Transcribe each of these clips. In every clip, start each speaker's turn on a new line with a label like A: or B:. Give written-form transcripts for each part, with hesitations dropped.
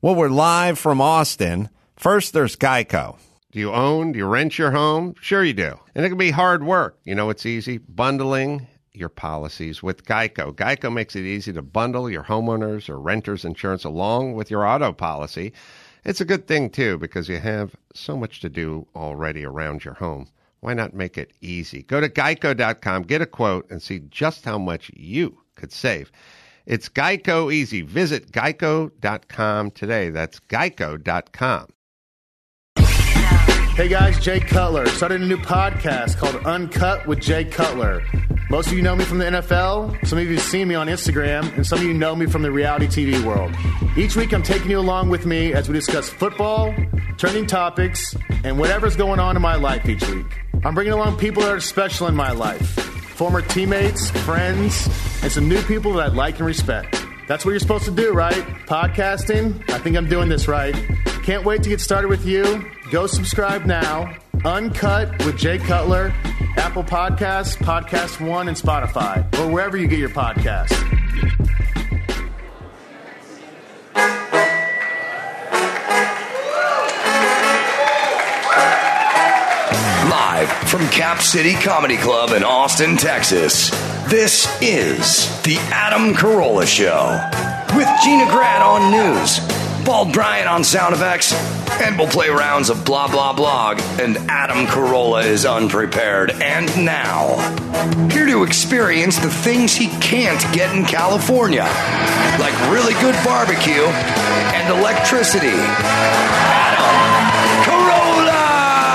A: Well, we're live from Austin. First, there's Geico. Do you own? Do you rent your home? Sure you do. And it can be hard work. You know it's easy? Bundling your policies with Geico. Geico makes it easy to bundle your homeowners or renters insurance along with your auto policy. It's a good thing, too, because you have so much to do already around your home. Why not make it easy? Go to geico.com, get a quote, and see just how much you could save. It's Geico easy. Visit geico.com today. That's geico.com.
B: Hey guys, Jay Cutler. Started a new podcast called Uncut with Jay Cutler. Most of you know me from the NFL, some of you have seen me on Instagram, and some of you know me from the reality TV world. Each week I'm taking you along with me as we discuss football, trending topics, and whatever's going on in my life each week. I'm bringing along people that are special in my life. Former teammates, friends, and some new people that I like and respect. That's what you're supposed to do, right? Podcasting. I think I'm doing this right. Can't wait to get started with you. Go subscribe now. Uncut with Jay Cutler, Apple Podcasts, Podcast One, and Spotify, or wherever you get your podcasts.
C: Live from Cap City Comedy Club in Austin, Texas, this is The Adam Carolla Show. With Gina Grant on news, Bald Bryant on sound effects, and we'll play rounds of blah, blah, blog, and Adam Carolla is unprepared. And now, here to experience the things he can't get in California, like really good barbecue and electricity, Adam Carolla!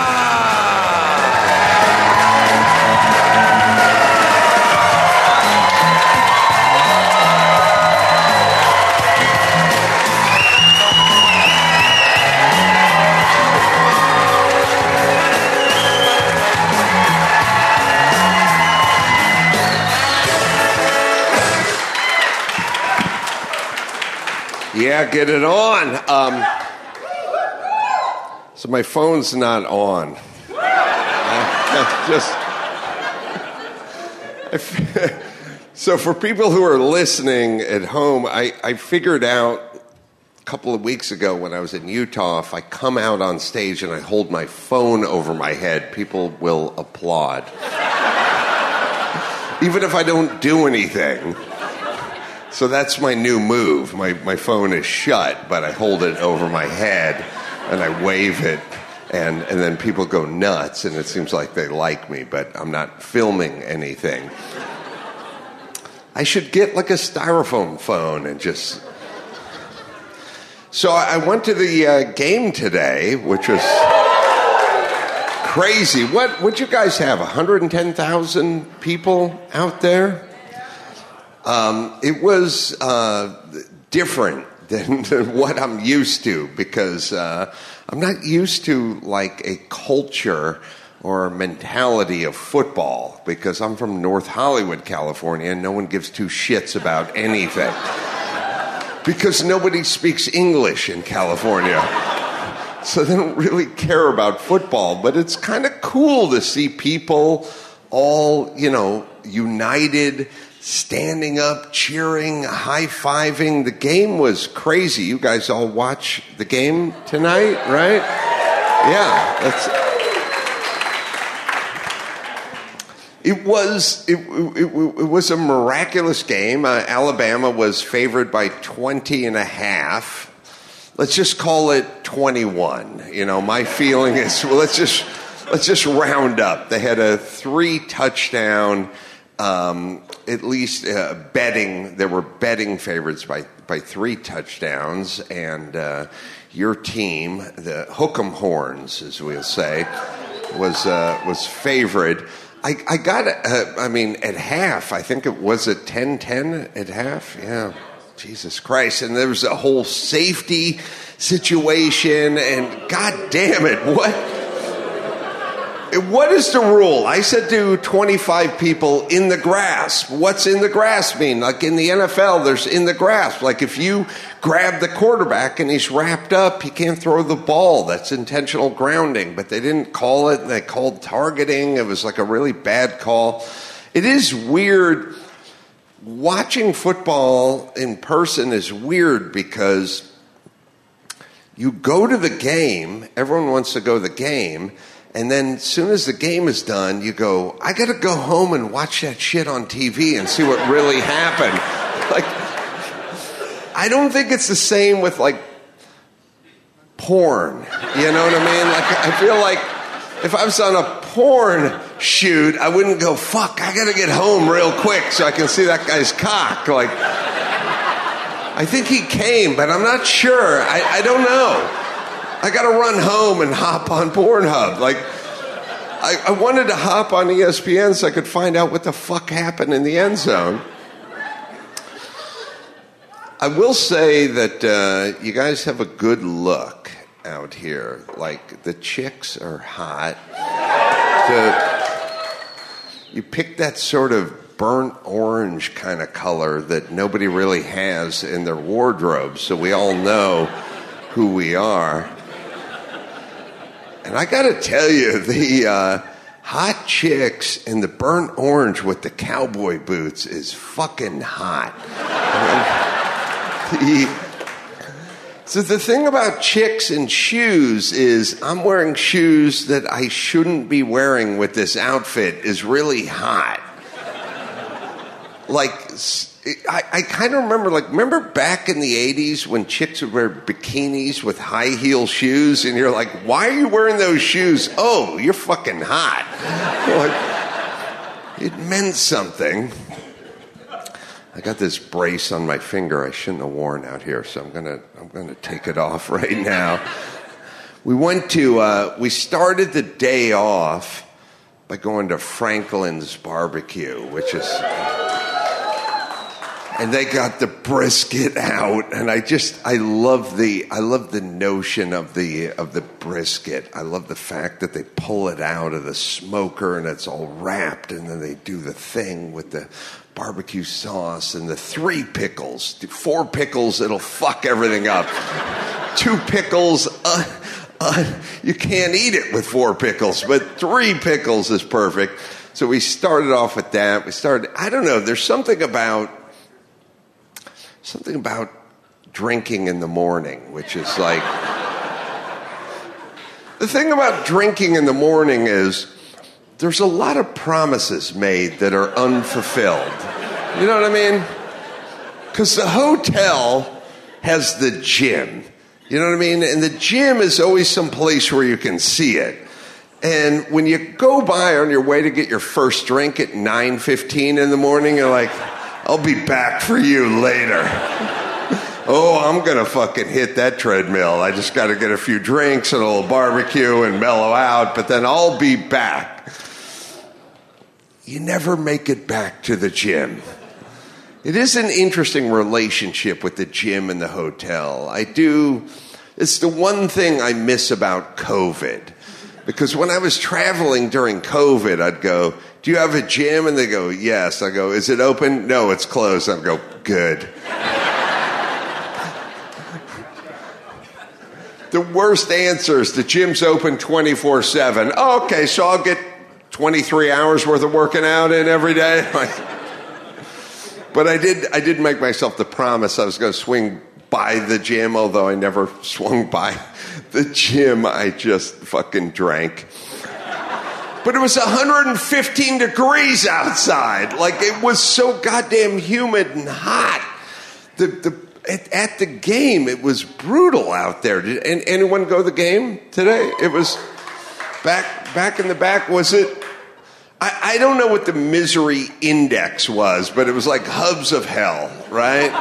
A: Yeah, get it on. So my phone's not on. So for people who are listening at home, I figured out a couple of weeks ago when I was in Utah, if I come out on stage and I hold my phone over my head, people will applaud. Even if I don't do anything. So that's my new move. My phone is shut, but I hold it over my head, and I wave it, and then people go nuts, and it seems like they like me, but I'm not filming anything. I should get like a styrofoam phone and just... So I went to the game today, which was crazy. What'd you guys have, 110,000 people out there? It was different than what I'm used to because I'm not used to like a culture or a mentality of football because I'm from North Hollywood, California, and no one gives two shits about anything because nobody speaks English in California. So they don't really care about football, but it's kind of cool to see people all, united, standing up, cheering, high-fiving. The game was crazy. You guys all watch the game tonight, right? Yeah. It was a miraculous game. Alabama was favored by 20.5. Let's just call it 21. My feeling is, let's just round up. They had a 3-touchdown at least betting. There were betting favorites by 3 touchdowns, and your team, the Hook'em Horns, as we'll say, was favored. I got at half. I think it was at 10-10 at half. Yeah, Jesus Christ! And there was a whole safety situation, and God damn it, What is the rule? I said to 25 people, in the grasp. What's in the grasp mean? Like in the NFL, there's in the grasp. Like if you grab the quarterback and he's wrapped up, he can't throw the ball. That's intentional grounding. But they didn't call it. They called targeting. It was like a really bad call. It is weird. Watching football in person is weird because you go to the game, everyone wants to go to the game, and then as soon as the game is done, you go, I got to go home and watch that shit on TV and see what really happened. Like, I don't think it's the same with, like, porn. You know what I mean? Like, I feel like if I was on a porn shoot, I wouldn't go, fuck, I got to get home real quick so I can see that guy's cock. Like, I think he came, but I'm not sure. I don't know. I got to run home and hop on Pornhub. Like, I wanted to hop on ESPN so I could find out what the fuck happened in the end zone. I will say that you guys have a good look out here. Like, the chicks are hot. You picked that sort of burnt orange kind of color that nobody really has in their wardrobe, so we all know who we are. And I gotta tell you, the hot chicks in the burnt orange with the cowboy boots is fucking hot. So the thing about chicks and shoes is I'm wearing shoes that I shouldn't be wearing with this outfit is really hot. Like, I kind of remember back in the 80s when chicks would wear bikinis with high heel shoes, and you're like, why are you wearing those shoes? Oh, you're fucking hot. Like, it meant something. I got this brace on my finger I shouldn't have worn out here, so I'm gonna take it off right now. We started the day off by going to Franklin's Barbecue, which is, and they got the brisket out, and I love the notion of the brisket. I love the fact that they pull it out of the smoker and it's all wrapped, and then they do the thing with the barbecue sauce and the 3 pickles. 4 pickles, it'll fuck everything up. 2 pickles, you can't eat it with 4 pickles, but 3 pickles is perfect. So we started off with that. I don't know, there's something about drinking in the morning, which is like, the thing about drinking in the morning is there's a lot of promises made that are unfulfilled. You know what I mean? Because the hotel has the gym. You know what I mean? And the gym is always some place where you can see it. And when you go by on your way to get your first drink at 9:15 in the morning, you're like, I'll be back for you later. Oh, I'm going to fucking hit that treadmill. I just got to get a few drinks and a little barbecue and mellow out, but then I'll be back. You never make it back to the gym. It is an interesting relationship with the gym and the hotel. It's the one thing I miss about COVID. Because when I was traveling during COVID, I'd go, do you have a gym? And they go, yes. I go, is it open? No, it's closed. I'd go, good. The worst answer is the gym's open 24/7. Oh, okay, so I'll get 23 hours worth of working out in every day. But I did make myself the promise I was going to swing by the gym, although I never swung by the gym. I just fucking drank. But it was 115 degrees outside. Like, it was so goddamn humid and hot. At the game, it was brutal out there. Did anyone go to the game today? It was back in the back. Was it? I don't know what the misery index was, but it was like hubs of hell, right?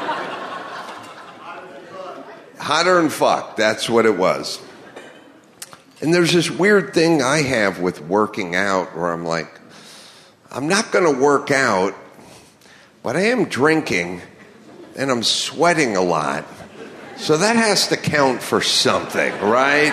A: Hotter than fuck. That's what it was. And there's this weird thing I have with working out where I'm like, I'm not going to work out, but I am drinking and I'm sweating a lot. So that has to count for something, right?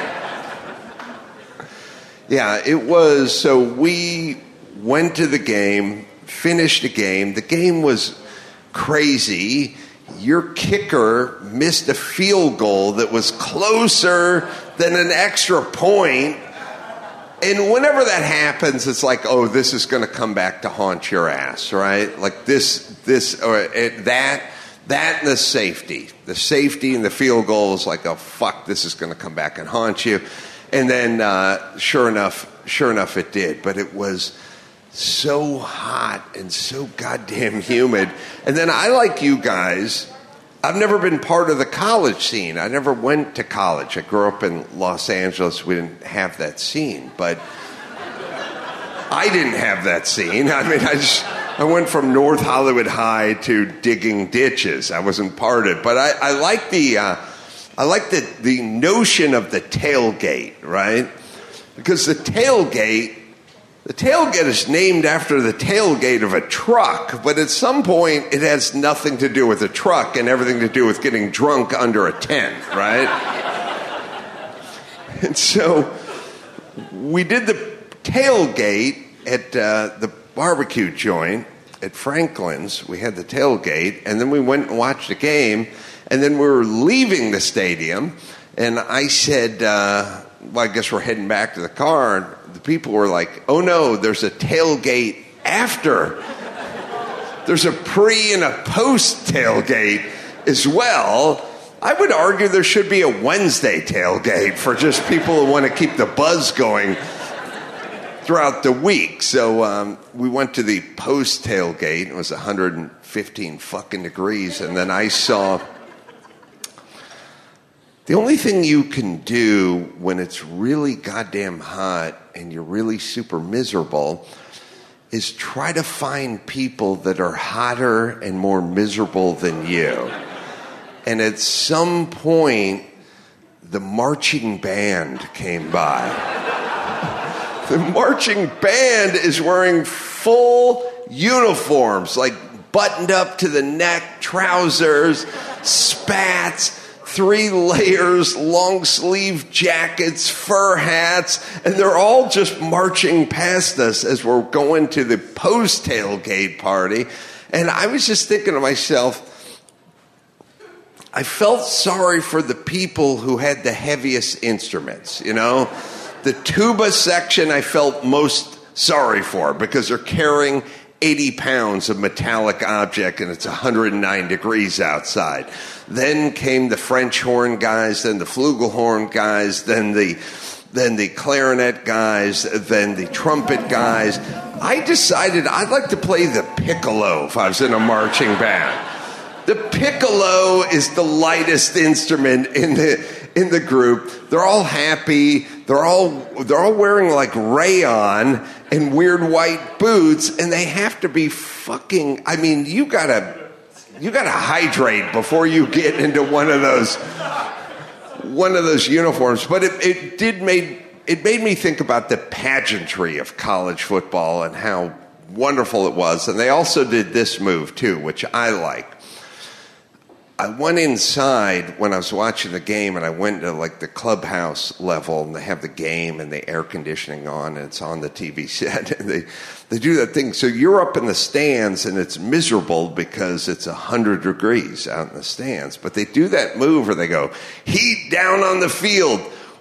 A: Yeah, it was. So we went to the game, finished the game. The game was crazy. Your kicker missed a field goal that was closer than an extra point. And whenever that happens, it's like, oh, this is going to come back to haunt your ass, right? Like that That and the safety. The safety and the field goal is like, oh, fuck, this is going to come back and haunt you. And then, sure enough, it did. But it was so hot and so goddamn humid. And then I, like you guys, I've never been part of the college scene. I never went to college. I grew up in Los Angeles. We didn't have that scene. But I didn't have that scene. I mean, I went from North Hollywood High to digging ditches. I wasn't part of it. But I like the notion of the tailgate, right? Because the tailgate is named after the tailgate of a truck, but at some point it has nothing to do with a truck and everything to do with getting drunk under a tent, right? And so we did the tailgate at the barbecue joint at Franklin's. We had the tailgate, and then we went and watched the game, and then we were leaving the stadium, and I said, well, I guess we're heading back to the car, and the people were like, oh no, there's a tailgate after. There's a pre and a post tailgate as well. I would argue there should be a Wednesday tailgate for just people who want to keep the buzz going throughout the week. So we went to the post tailgate. It was 115 fucking degrees. And then I saw the only thing you can do when it's really goddamn hot and you're really super miserable is try to find people that are hotter and more miserable than you. And at some point, the marching band came by. The marching band is wearing full uniforms, like buttoned up to the neck, trousers, spats, 3 layers, long sleeve jackets, fur hats, and they're all just marching past us as we're going to the post tailgate party. And I was just thinking to myself, I felt sorry for the people who had the heaviest instruments, you know? The tuba section I felt most sorry for because they're carrying 80 pounds of metallic object and it's 109 degrees outside. Then came the French horn guys, then the flugelhorn guys, then the clarinet guys, then the trumpet guys. I decided I'd like to play the piccolo if I was in a marching band. The piccolo is the lightest instrument in the group. They're all happy. They're all wearing like rayon and weird white boots, and they have to be fucking. I mean, you gotta hydrate before you get into one of those uniforms. But it made me think about the pageantry of college football and how wonderful it was. And they also did this move too, which I like. I went inside when I was watching the game, and I went to like the clubhouse level, and they have the game and the air conditioning on, and it's on the TV set, and they do that thing. So you're up in the stands, and it's miserable because it's 100 degrees out in the stands. But they do that move where they go, heat down on the field,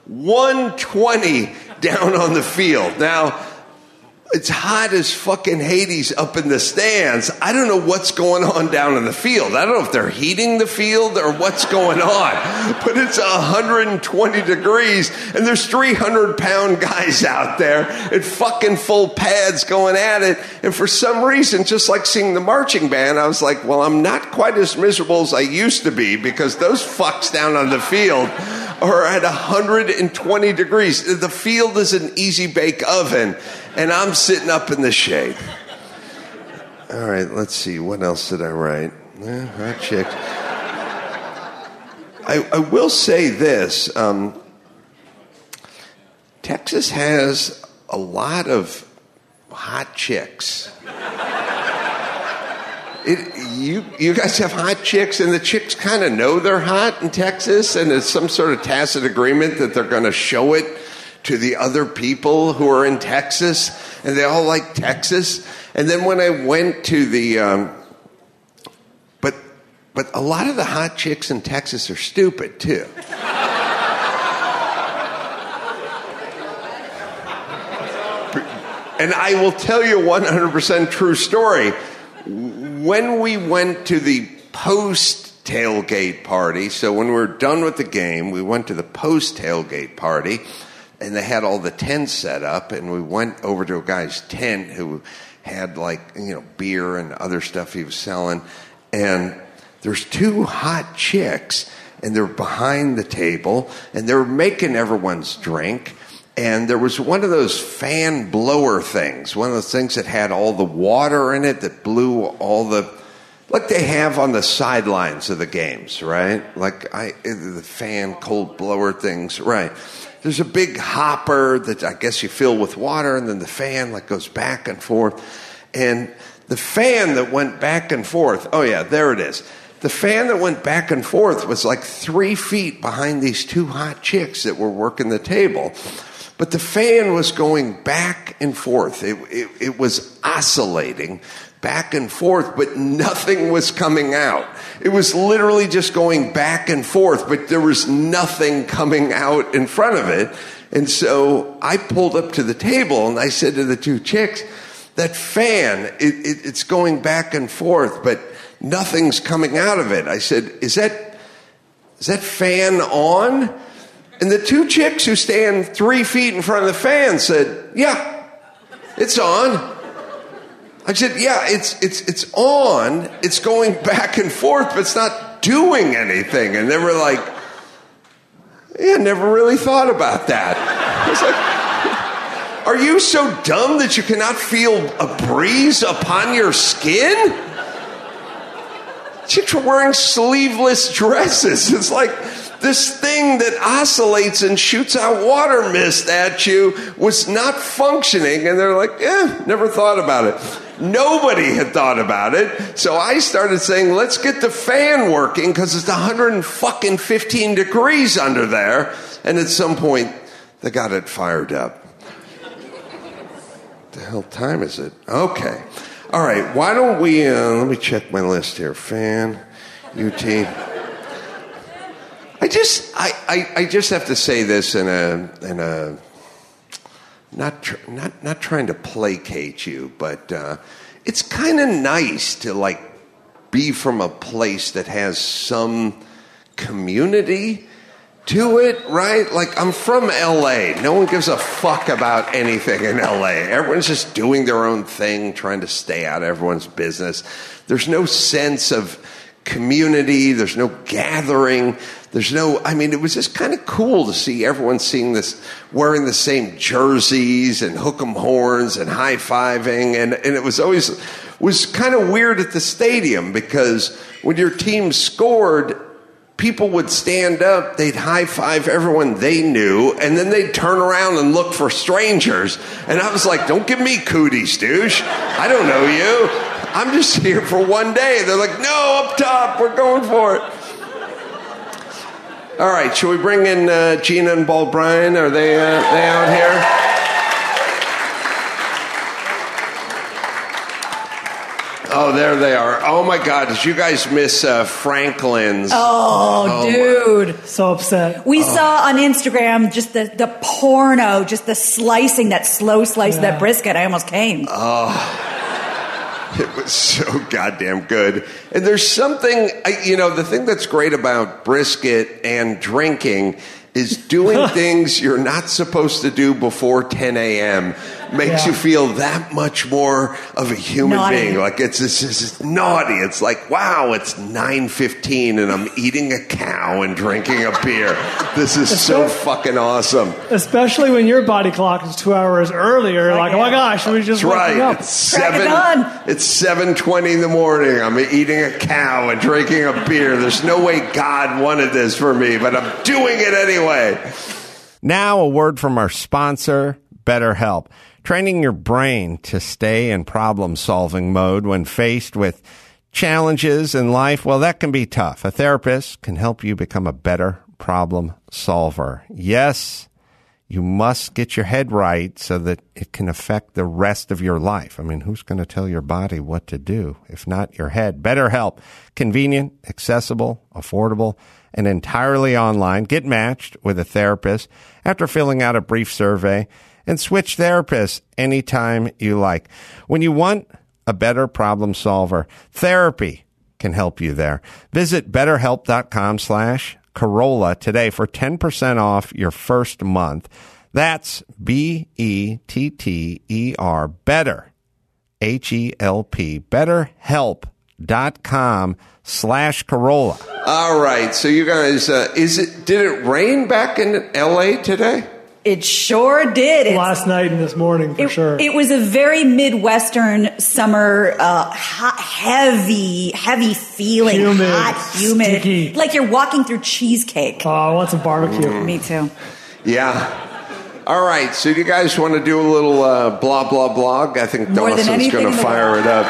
A: 120 down on the field. Now, it's hot as fucking Hades up in the stands. I don't know what's going on down in the field. I don't know if they're heating the field or what's going on. But it's 120 degrees, and there's 300-pound guys out there in fucking full pads going at it. And for some reason, just like seeing the marching band, I was like, well, I'm not quite as miserable as I used to be because those fucks down on the field are at 120 degrees. The field is an easy bake oven, and I'm sitting up in the shade. All right, let's see. What else did I write? Hot chicks. I will say this. Texas has a lot of hot chicks. You guys have hot chicks, and the chicks kind of know they're hot in Texas, and it's some sort of tacit agreement that they're going to show it to the other people who are in Texas, and they all like Texas. And then when I went to the, but a lot of the hot chicks in Texas are stupid too. And I will tell you a 100% true story. When we went to the post-tailgate party. So when we were done with the game, we went to the post-tailgate party, and they had all the tents set up, and we went over to a guy's tent who had beer and other stuff he was selling, and there's two hot chicks, and they're behind the table, and they're making everyone's drink. And there was one of those fan blower things, one of those things that had all the water in it that blew all the, like they have on the sidelines of the games, right? The fan cold blower things, right? There's a big hopper that I guess you fill with water, and then the fan goes back and forth. And the fan that went back and forth, oh yeah, there it is. The fan that went back and forth was 3 feet behind these two hot chicks that were working the table. But the fan was going back and forth. It was oscillating back and forth, but nothing was coming out. It was literally just going back and forth, but there was nothing coming out in front of it. And so I pulled up to the table and I said to the two chicks, that fan, it's going back and forth, but nothing's coming out of it. I said, is that fan on? And the two chicks who stand 3 feet in front of the fan said, yeah, it's on. I said, yeah, it's on. It's going back and forth, but it's not doing anything. And they were like, yeah, never really thought about that. I was like, are you so dumb that you cannot feel a breeze upon your skin? Chicks were wearing sleeveless dresses. It's like this thing that oscillates and shoots out water mist at you was not functioning. And they're like, never thought about it. Nobody had thought about it. So I started saying, let's get the fan working because it's 115 degrees under there. And at some point, they got it fired up. What the hell time is it? Okay. All right, why don't we, let me check my list here. Fan, UT. I just have to say this in a not trying to placate you, but it's kind of nice to be from a place that has some community to it, right? I'm from LA. No one gives a fuck about anything in LA. Everyone's just doing their own thing, trying to stay out of everyone's business. There's no sense of community. There's no gathering. It was just kind of cool to see everyone wearing the same jerseys and hook 'em horns and high-fiving. And it was kind of weird at the stadium because when your team scored, people would stand up, they'd high-five everyone they knew, and then they'd turn around and look for strangers. And I was like, don't give me cooties, douche. I don't know you. I'm just here for one day. They're like, no, up top, we're going for it. All right, shall we bring in Gina and Bald Brian? Are they out here? Oh, there they are. Oh, my God. Did you guys miss Franklin's?
D: Oh, dude.
E: So upset.
D: We saw on Instagram just the porno, just the slicing, that slow slice of that brisket. I almost came.
A: Oh, it was so goddamn good. And there's something, the thing that's great about brisket and drinking is doing things you're not supposed to do before 10 a.m. makes you feel that much more of a human being. It's naughty. It's like, wow, it's 9:15 and I'm eating a cow and drinking a beer. This is so fucking awesome.
E: Especially when your body clock is 2 hours earlier. Oh my gosh, we just
A: right.
E: Up.
A: It's 7:20 in the morning. I'm eating a cow and drinking a beer. There's no way God wanted this for me, but I'm doing it anyway.
F: Now a word from our sponsor, BetterHelp. Training your brain to stay in problem-solving mode when faced with challenges in life, well, that can be tough. A therapist can help you become a better problem solver. Yes, you must get your head right so that it can affect the rest of your life. I mean, who's going to tell your body what to do if not your head? BetterHelp. Convenient, accessible, affordable, and entirely online. Get matched with a therapist after filling out a brief survey and switch therapists anytime you like. When you want a better problem solver, therapy can help you there. Visit BetterHelp.com/Corolla today for 10% off your first month. That's BETTER, better, HELP, BetterHelp.com/Corolla.
A: All right, so you guys, did it rain back in LA today?
D: It sure did.
E: Last night and this morning, for sure.
D: It was a very Midwestern summer, hot, heavy feeling.
E: Humid,
D: hot, humid.
E: sticky.
D: Like you're walking through cheesecake.
E: Oh, I want some barbecue.
D: Me too.
A: Yeah. All right, so do you guys want to do a little blah, blah, blog? I think
D: More than
A: Dawson's
D: anything
A: going
D: in
A: to
D: the
A: fire
D: world.
A: it up.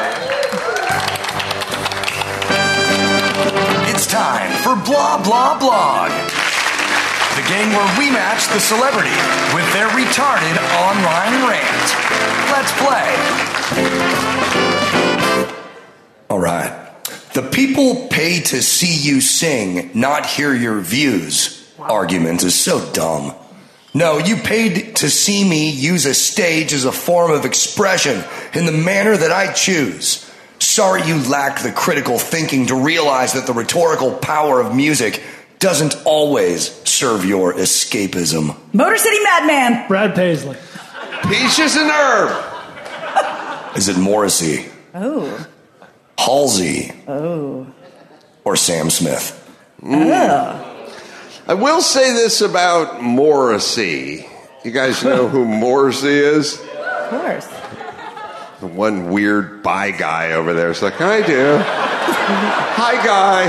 C: It's time for Blah Blah Blog, the game where we match the celebrity with their retarded online rant. Let's play. All right. The people pay to see you sing, not hear your views. Argument is so dumb. No, you paid to see me use a stage as a form of expression in the manner that I choose. Sorry you lack the critical thinking to realize that the rhetorical power of music doesn't always serve your escapism.
D: Motor City Madman.
E: Brad Paisley.
A: Peaches and herb.
C: Is it Morrissey,
D: Oh.
C: Halsey,
D: Oh.
C: or Sam Smith?
D: Oh.
A: I will say this about Morrissey. You guys know who Morrissey is?
D: Of course.
A: The one weird bi guy over there. It's like, I do. Hi, guy.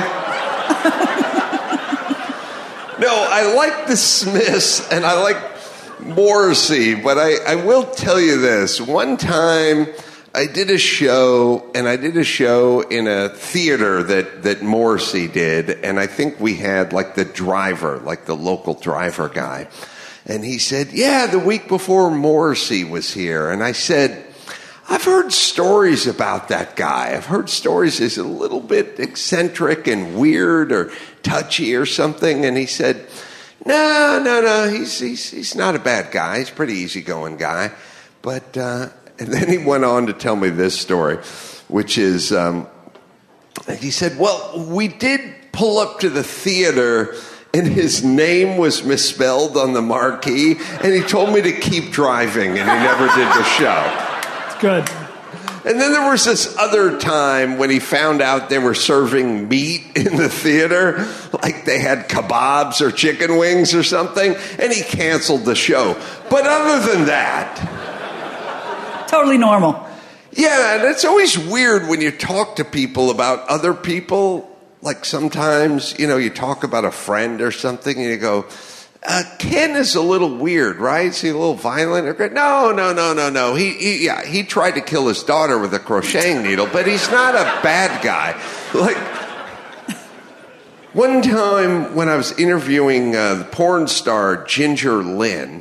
A: No, I like the Smiths and I like Morrissey, but I will tell you this. One time I did a show in a theater that Morrissey did, and I think we had like the driver, like the local driver guy. And he said, yeah, the week before Morrissey was here. And I said, I've heard stories about that guy. I've heard stories he's a little bit eccentric and weird or touchy or something. And he said, no, he's not a bad guy. He's a pretty easygoing guy. But, and then he went on to tell me this story, which is, he said, well, we did pull up to the theater and his name was misspelled on the marquee, and he told me to keep driving, and he never did the show.
E: It's good.
A: And then there was this other time when he found out they were serving meat in the theater, like they had kebabs or chicken wings or something, and he canceled the show. But other than that...
D: Totally normal.
A: Yeah, and it's always weird when you talk to people about other people. Like sometimes, you talk about a friend or something and you go, Ken is a little weird, right? Is he a little violent? No. He tried to kill his daughter with a crocheting needle, but he's not a bad guy. Like, one time when I was interviewing the porn star Ginger Lynn,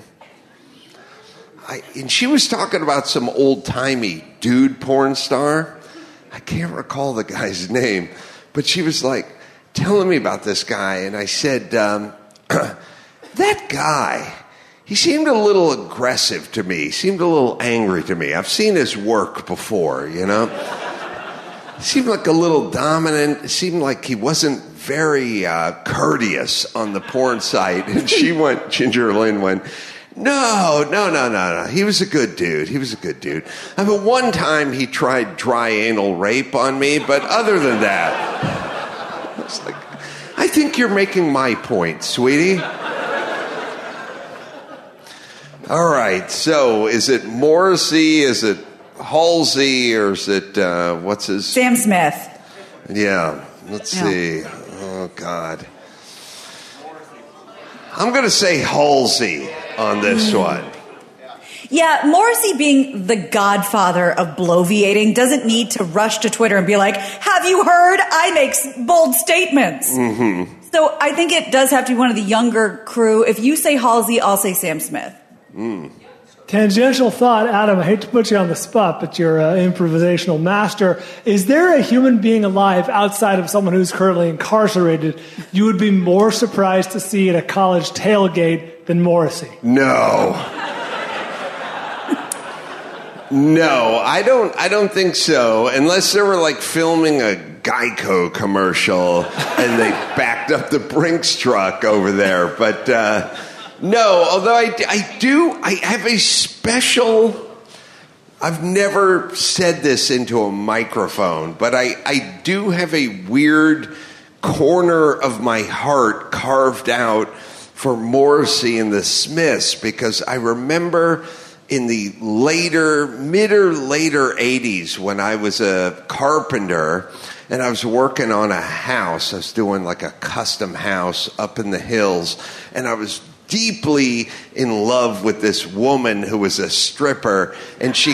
A: and she was talking about some old-timey dude porn star. I can't recall the guy's name. But she was like telling me about this guy, and I said, that guy, he seemed a little aggressive to me. He seemed a little angry to me. I've seen his work before, He seemed like a little dominant. It seemed like he wasn't very courteous on the porn site. And Ginger Lynn went, No. He was a good dude. I mean, one time he tried dry anal rape on me, but other than that, I was like, I think you're making my point, sweetie. All right, so is it Morrissey, is it Halsey, or is it, what's his?
D: Sam Smith.
A: Yeah, let's see. Oh, God. I'm going to say Halsey on this one.
D: Yeah, Morrissey being the godfather of bloviating doesn't need to rush to Twitter and be like, have you heard? I make bold statements. Mm-hmm. So I think it does have to be one of the younger crew. If you say Halsey, I'll say Sam Smith.
A: Mm.
E: Tangential thought, Adam, I hate to put you on the spot, but you're an improvisational master. Is there a human being alive outside of someone who's currently incarcerated you would be more surprised to see at a college tailgate than Morrissey?
A: No, I don't think so. Unless they were like filming a Geico commercial, and they backed up the Brinks truck over there. But no, although I have a special. I've never said this into a microphone, but I do have a weird corner of my heart carved out for Morrissey and the Smiths, because I remember in the mid or later 80s when I was a carpenter and I was working on a house. I was doing like a custom house up in the hills, and I was deeply in love with this woman who was a stripper, and she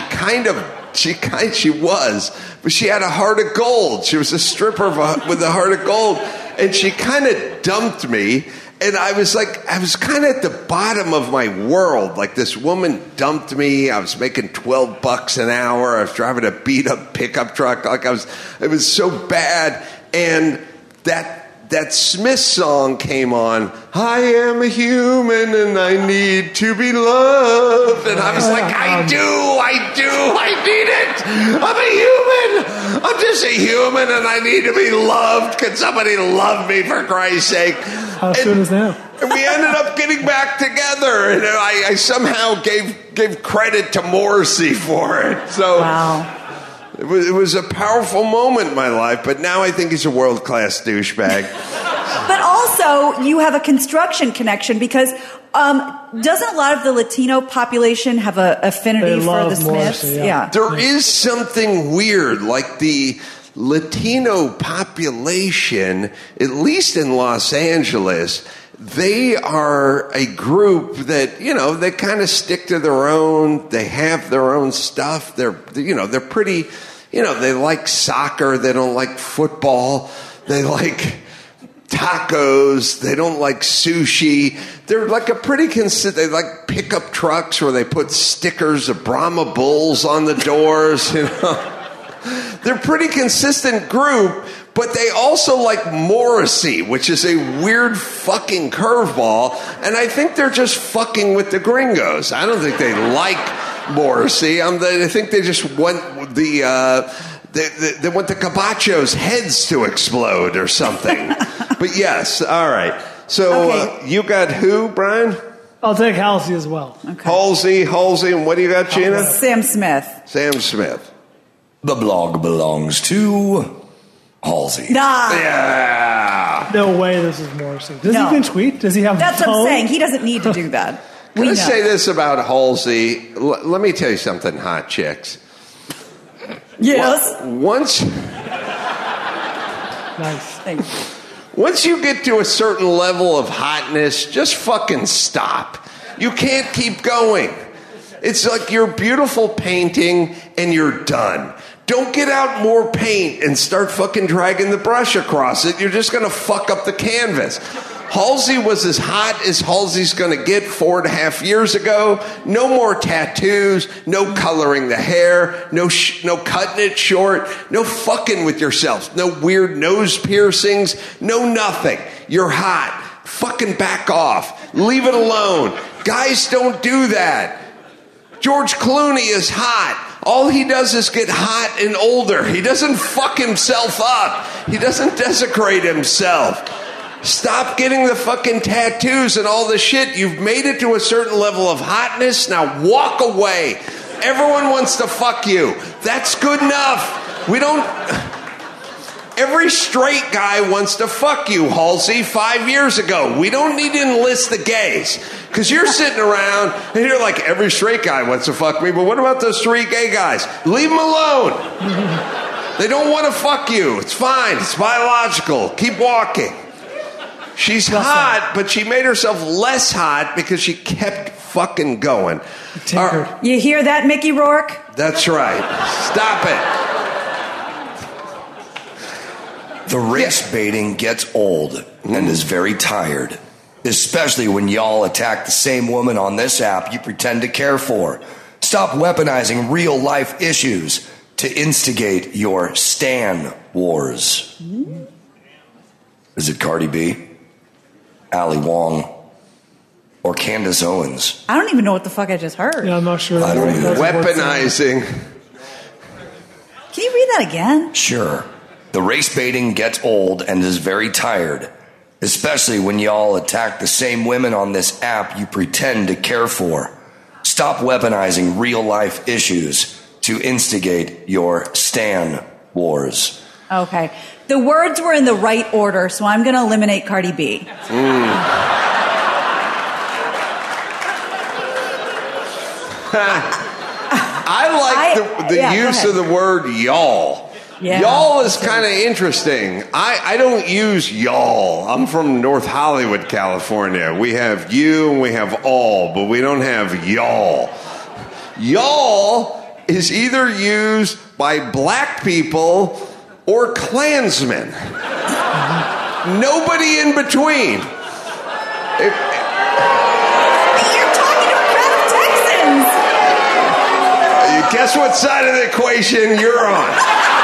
A: was, but she had a heart of gold. She was a stripper with a heart of gold, and she kind of dumped me, and I was kind of at the bottom of my world. Like, this woman dumped me. I was making $12 an hour. I was driving a beat up pickup truck. It was so bad, and that Smith song came on, I am a human and I need to be loved. And I was like, I need it. I'm a human. I'm just a human and I need to be loved. Can somebody love me, for Christ's sake?
E: How soon is now?
A: And we ended up getting back together, and I somehow gave credit to Morrissey for it. So
D: wow.
A: It was a powerful moment in my life, but now I think he's a world-class douchebag.
D: But also, you have a construction connection, because doesn't a lot of the Latino population have an affinity for the Smiths?
E: Morrissey, yeah.
A: There is something weird, like the Latino population, at least in Los Angeles, they are a group that, they kind of stick to their own. They have their own stuff. They're pretty, they like soccer. They don't like football. They like tacos. They don't like sushi. They're like a pretty they like pickup trucks where they put stickers of Brahma Bulls on the doors, They're a pretty consistent group, but they also like Morrissey, which is a weird fucking curveball, and I think they're just fucking with the gringos. I don't think they like Morrissey. I think they just want they want the Cabacho's heads to explode or something. But yes, all right. So
D: okay.
A: You got who, Brian?
E: I'll take Halsey as well.
D: Okay.
A: Halsey, and what do you got, Gina?
D: Sam Smith.
A: Sam Smith.
C: The blog belongs to Halsey.
D: Nah.
A: Yeah.
E: No way this is Morrissey. Does he even tweet? Does he have
D: That's
E: a phone?
D: what I'm saying. He doesn't need to do that.
A: Can I say this about Halsey? Let me tell you something, hot chicks.
D: Yes.
E: Nice.
D: Thank you.
A: Once you get to a certain level of hotness, just fucking stop. You can't keep going. It's like you're a beautiful painting and you're done. Don't get out more paint and start fucking dragging the brush across it. You're just going to fuck up the canvas. Halsey was as hot as Halsey's going to get 4.5 years ago. No more tattoos, no coloring the hair, no cutting it short, no fucking with yourself, no weird nose piercings, no nothing. You're hot. Fucking back off. Leave it alone. Guys don't do that. George Clooney is hot. All he does is get hot and older. He doesn't fuck himself up. He doesn't desecrate himself. Stop getting the fucking tattoos and all the shit. You've made it to a certain level of hotness. Now walk away. Everyone wants to fuck you. That's good enough. Every straight guy wants to fuck you, Halsey, 5 years ago. We don't need to enlist the gays. Because you're sitting around and you're like, every straight guy wants to fuck me, but what about those 3 gay guys? Leave them alone. They don't want to fuck you. It's fine. It's biological. Keep walking. She's hot, but she made herself less hot because she kept fucking going.
D: You hear that, Mickey Rourke?
A: That's right. Stop it.
C: The race baiting gets old and is very tired, especially when y'all attack the same woman on this app you pretend to care for. Stop weaponizing real life issues to instigate your Stan wars. Is it Cardi B, Ali Wong, or Candace Owens?
D: I don't even know what the fuck I just heard.
E: Yeah, I'm not sure.
C: I don't either.
A: Weaponizing.
D: Can you read that again?
C: Sure. The race baiting gets old and is very tired, especially when y'all attack the same women on this app you pretend to care for. Stop weaponizing real-life issues to instigate your Stan wars.
D: Okay. The words were in the right order, so I'm going to eliminate Cardi B.
A: I like the use of the word y'all.
D: Yeah.
A: Y'all is kind of interesting. I don't use y'all. I'm from North Hollywood, California. We have you and we have all, but we don't have y'all. Y'all is either used by black people or Klansmen. Nobody in between.
D: You're talking to a crowd of Texans.
A: Guess what side of the equation you're on?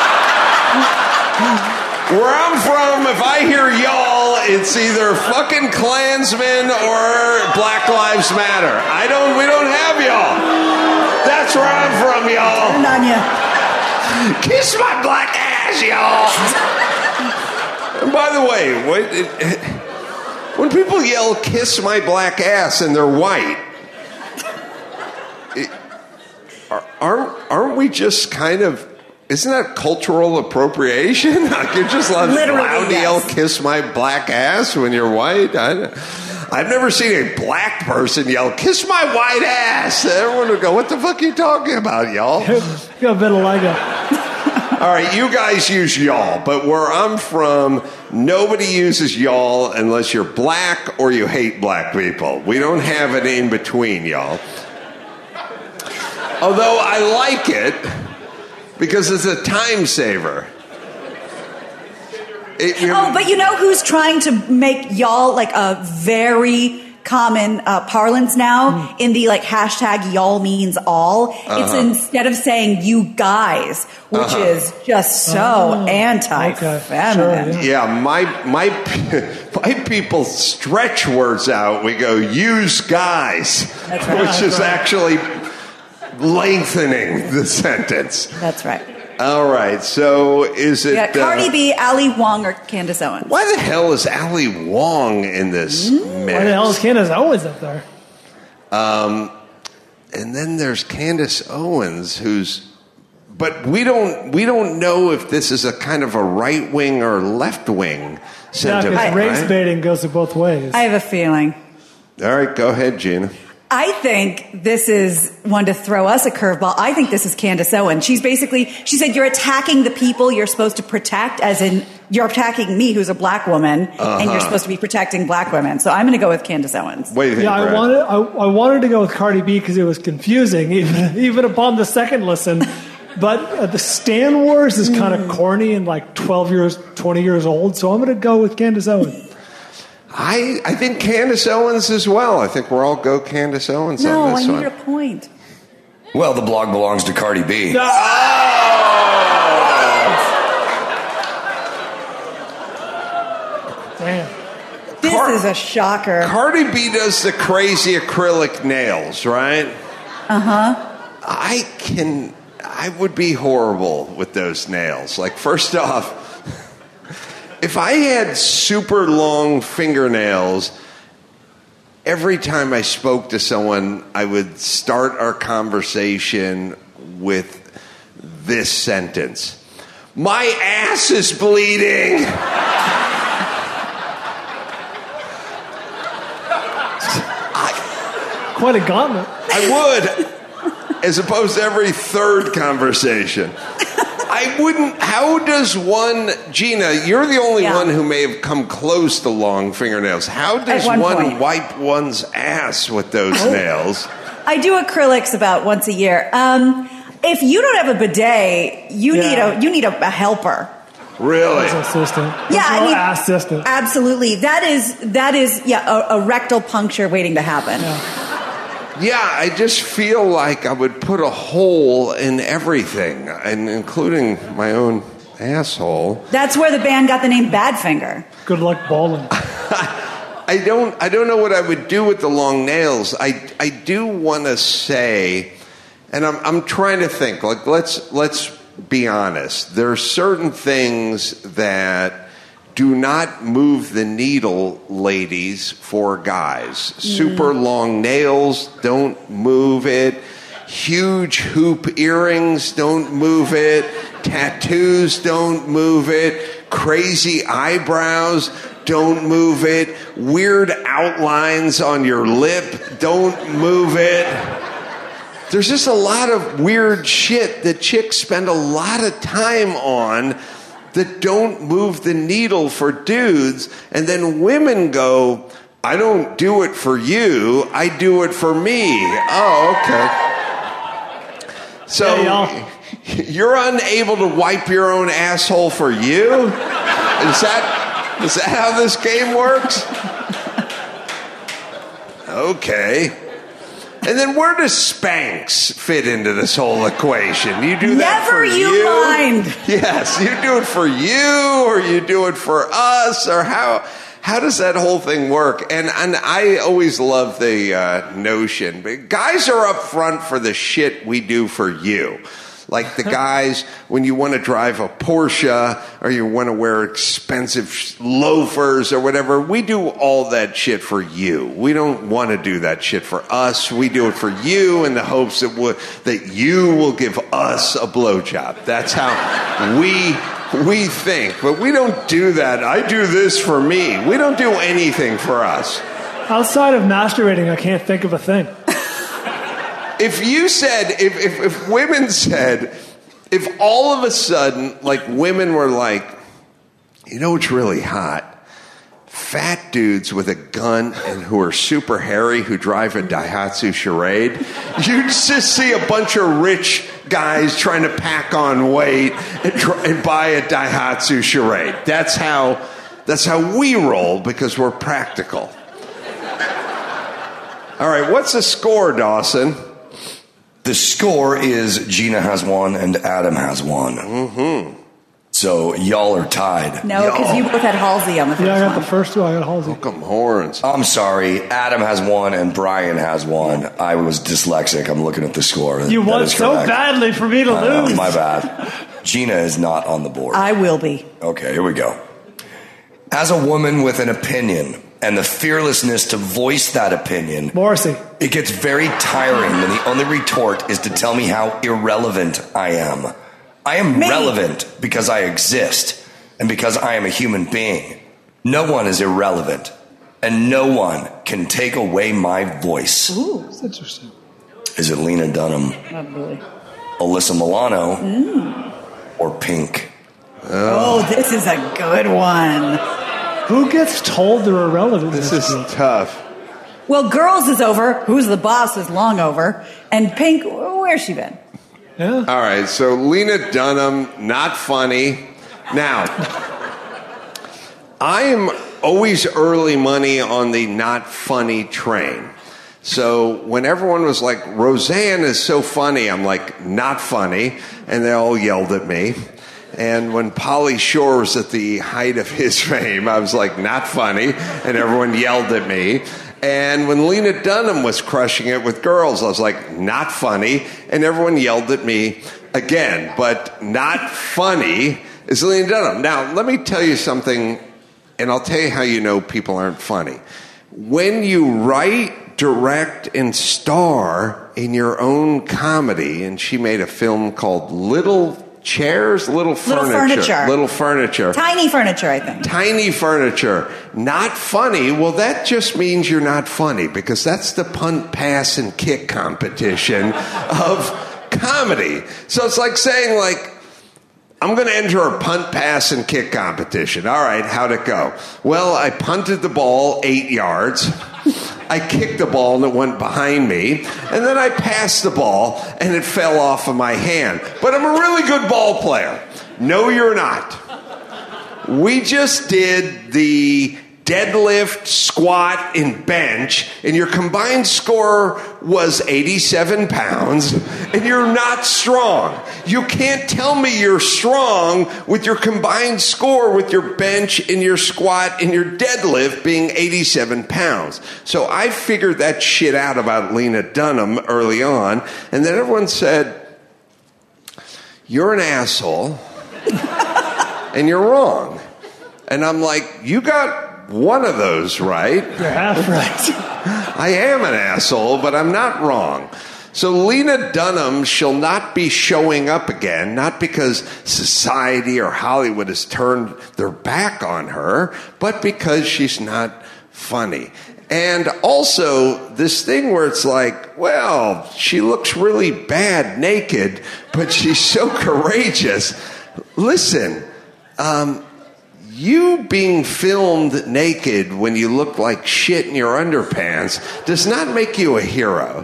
A: Where I'm from, if I hear y'all, it's either fucking Klansmen or Black Lives Matter. We don't have y'all. That's where I'm from, y'all.
D: Turned on you.
A: Kiss my black ass, y'all. And by the way, when people yell "kiss my black ass" and they're white, aren't we just kind of? Isn't that cultural appropriation? Like you're just loud to yell "kiss my black ass" when you're white. I've never seen a black person yell "kiss my white ass." Everyone would go, "What the fuck are you talking about, y'all?"
E: Got vitiligo.
A: All right, you guys use y'all, but where I'm from, nobody uses y'all unless you're black or you hate black people. We don't have an in between, y'all. Although I like it because it's a time saver.
D: But you know who's trying to make y'all like a very common parlance now in the like hashtag y'all means all. It's instead of saying you guys, which is just so anti-feminine.
E: Okay. Sure,
A: yeah, my people stretch words out. We go use guys,
D: That's right.
A: which is actually lengthening the sentence.
D: That's right.
A: All right, so is it...
D: Yeah, Cardi B, Ali Wong, or Candace Owens?
A: Why the hell is Ali Wong in this mix?
E: Why the hell is Candace Owens up there?
A: And then there's Candace Owens, who's... But we don't know if this is a kind of a right-wing or left-wing sentiment.
E: Yeah, because race baiting goes to both ways.
D: I have a feeling.
A: All right, go ahead, Gina.
D: I think this is one to throw us a curveball. I think this is Candace Owens. She said, you're attacking the people you're supposed to protect, as in you're attacking me, who's a black woman, and you're supposed to be protecting black women. So I'm going to go with Candace Owens.
A: What do you think,
E: Yeah,
A: Brad?
E: I wanted to go with Cardi B because it was confusing, even upon the second listen. But the Stan Wars is kind of corny and like 20 years old. So I'm going to go with Candace Owens.
A: I think Candace Owens as well. I think we'll all go Candace Owens on this
D: I
A: one.
D: need a point.
C: Well, the blog belongs to Cardi B.
E: Damn.
D: This is a shocker.
A: Cardi B does the crazy acrylic nails, right? I would be horrible with those nails. Like, first off, if I had super long fingernails, every time I spoke to someone, I would start our conversation with this sentence. My ass is bleeding.
E: Quite a gauntlet.
A: I would, as opposed to every third conversation. I wouldn't. How does one, Gina, you're the only one who may have come close to long fingernails. How does one
D: point.
A: wipe one's ass with those nails?
D: I do acrylics about once a year. If you don't have a bidet, you need a helper.
A: Really?
E: As an assistant. Assistant.
D: Absolutely. That is a rectal puncture waiting to happen.
A: Yeah, I just feel like I would put a hole in everything, and including my own asshole.
D: That's where the band got the name Badfinger.
E: Good luck bowling.
A: I don't know what I would do with the long nails. I do want to say, and I'm trying to think. Like let's be honest. There are certain things that do not move the needle, ladies, for guys. Super long nails don't move it. Huge hoop earrings don't move it. Tattoos don't move it. Crazy eyebrows don't move it. Weird outlines on your lip don't move it. There's just a lot of weird shit that chicks spend a lot of time on that don't move the needle for dudes. And then women go, I don't do it for you, I do it for me. Oh, okay. So you're unable to wipe your own asshole for you? Is that how this game works? Okay. And then where does Spanx fit into this whole equation? You do that
D: Never
A: for
D: you mind.
A: Yes, you do it for you, or you do it for us, or how does that whole thing work? And I always love the notion, but guys are up front for the shit we do for you. Like the guys, when you want to drive a Porsche or you want to wear expensive loafers or whatever, we do all that shit for you. We don't want to do that shit for us. We do it for you in the hopes that you will give us a blowjob. That's how we think. But we don't do that. I do this for me. We don't do anything for us.
E: Outside of masturbating, I can't think of a thing.
A: If you said, if women said, if all of a sudden, like women were like, you know what's really hot? Fat dudes with a gun and who are super hairy who drive a Daihatsu Charade. You'd just see a bunch of rich guys trying to pack on weight and buy a Daihatsu Charade. That's how we roll because we're practical. All right, what's the score, Dawson?
C: The score is Gina has one and Adam has one.
A: Mm-hmm.
C: So y'all are tied.
D: No, because you both had Halsey on the first
E: Yeah, I got
D: one.
E: the first two. I got Halsey.
A: Welcome horns.
C: I'm sorry. Adam has one and Brian has one. I was dyslexic. I'm looking at the score.
E: You
C: That
E: want
C: is
E: so
C: correct.
E: badly for me to lose.
C: My bad. Gina is not on the board.
D: I will be.
C: Okay, here we go. As a woman with an opinion and the fearlessness to voice that opinion,
E: Morrissey.
C: it gets very tiring when the only retort is to tell me how irrelevant I am. I am relevant because I exist and because I am a human being. No one is irrelevant and no one can take away my voice.
D: Ooh.
E: That's interesting.
C: Is it Lena Dunham,
D: Not really.
C: Alyssa Milano, or Pink?
D: Oh, this is a good one.
E: Who gets told they're irrelevant?
A: This is tough.
D: Well, Girls is over. Who's the Boss is long over. And Pink, where's she been?
E: Yeah.
A: All right, so Lena Dunham, not funny. Now, I am always early money on the not funny train. So when everyone was like, Roseanne is so funny, I'm like, not funny. And they all yelled at me. And when Pauly Shore was at the height of his fame, I was like, not funny. And everyone yelled at me. And when Lena Dunham was crushing it with Girls, I was like, not funny. And everyone yelled at me again. But not funny is Lena Dunham. Now, let me tell you something, and I'll tell you how you know people aren't funny. When you write, direct, and star in your own comedy, and she made a film called Little Furniture.
D: Tiny furniture, I think.
A: Tiny furniture. Not funny. Well, that just means you're not funny because that's the punt, pass, and kick competition of comedy. So it's like saying, like, I'm going to enter a punt, pass, and kick competition. All right, how'd it go? Well, I punted the ball 8 yards. I kicked the ball and it went behind me. And then I passed the ball and it fell off of my hand. But I'm a really good ball player. No, you're not. We just did the deadlift, squat, and bench, and your combined score was 87 pounds, and you're not strong. You can't tell me you're strong with your combined score with your bench and your squat and your deadlift being 87 pounds. So I figured that shit out about Lena Dunham early on, and then everyone said, you're an asshole and you're wrong. And I'm like, you got one of those right.
E: You're half right.
A: I am an asshole, but I'm not wrong. So Lena Dunham shall not be showing up again, not because society or Hollywood has turned their back on her, but because she's not funny. And also this thing where it's like, well, she looks really bad naked, but she's so courageous. Listen, you being filmed naked when you look like shit in your underpants does not make you a hero.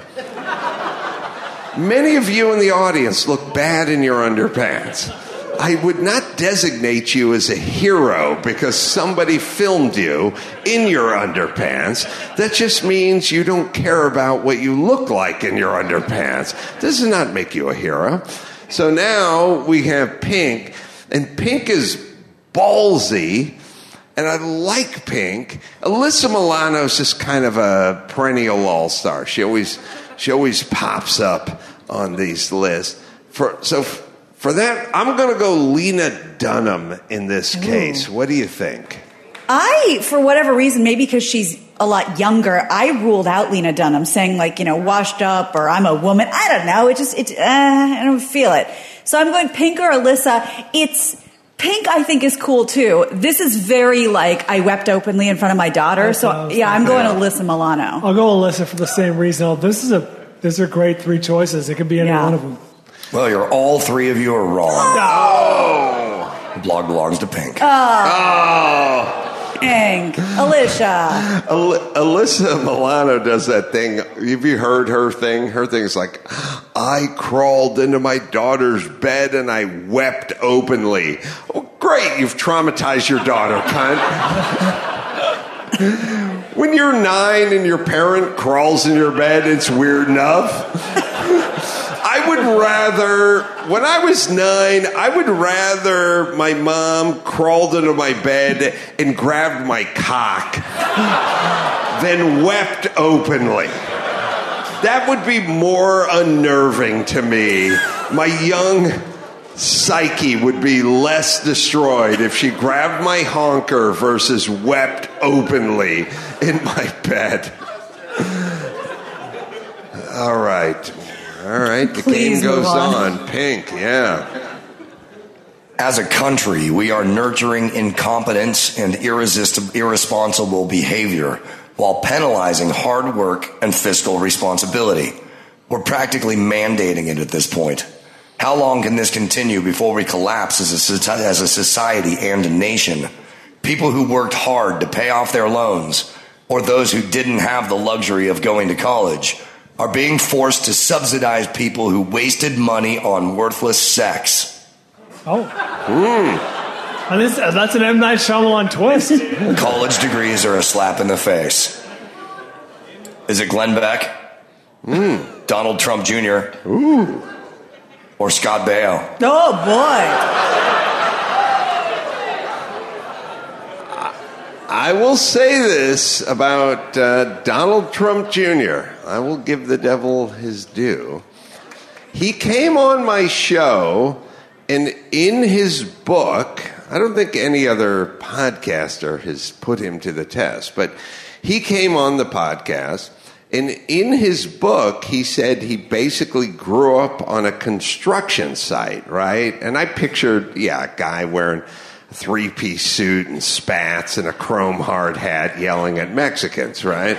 A: Many of you in the audience look bad in your underpants. I would not designate you as a hero because somebody filmed you in your underpants. That just means you don't care about what you look like in your underpants. This does not make you a hero. So now we have Pink, and Pink is ballsy, and I like Pink. Alyssa Milano's just kind of a perennial all-star. She always pops up on these lists. For that, I'm going to go Lena Dunham in this case. What do you think?
D: For whatever reason, maybe because she's a lot younger, I ruled out Lena Dunham, saying washed up or I'm a woman. I don't know. I don't feel it. So I'm going Pink or Alyssa. Pink, I think, is cool too. This is very I wept openly in front of my daughter. So yeah, I'm going Alyssa Milano.
E: I'll go Alyssa for the same reason. These are great three choices. It could be any one of them.
C: Well, all three of you are wrong.
A: Oh!
C: The blog belongs to Pink.
D: Pink. Alicia.
A: Alyssa Milano does that thing. Have you heard her thing? Her thing's like, I crawled into my daughter's bed and I wept openly. Oh, great, you've traumatized your daughter, cunt. When you're 9 and your parent crawls in your bed, it's weird enough. When I was 9, I would rather my mom crawled into my bed and grabbed my cock than wept openly. That would be more unnerving to me. My young psyche would be less destroyed if she grabbed my honker versus wept openly in my bed. All right, the game goes on. Pink, yeah.
C: As a country, we are nurturing incompetence and irresponsible behavior while penalizing hard work and fiscal responsibility. We're practically mandating it at this point. How long can this continue before we collapse as a society and a nation? People who worked hard to pay off their loans, or those who didn't have the luxury of going to college, are being forced to subsidize people who wasted money on worthless sex.
E: Oh. And that's an M. Night Shyamalan twist.
C: College degrees are a slap in the face. Is it Glenn Beck? Donald Trump Jr.?
A: Ooh.
C: Or Scott Baio?
D: Oh, boy.
A: I will say this about Donald Trump Jr. I will give the devil his due. He came on my show, and in his book, I don't think any other podcaster has put him to the test, but he came on the podcast, and in his book, he said he basically grew up on a construction site, right? And I pictured, a guy wearing a 3-piece suit and spats and a chrome hard hat yelling at Mexicans, right?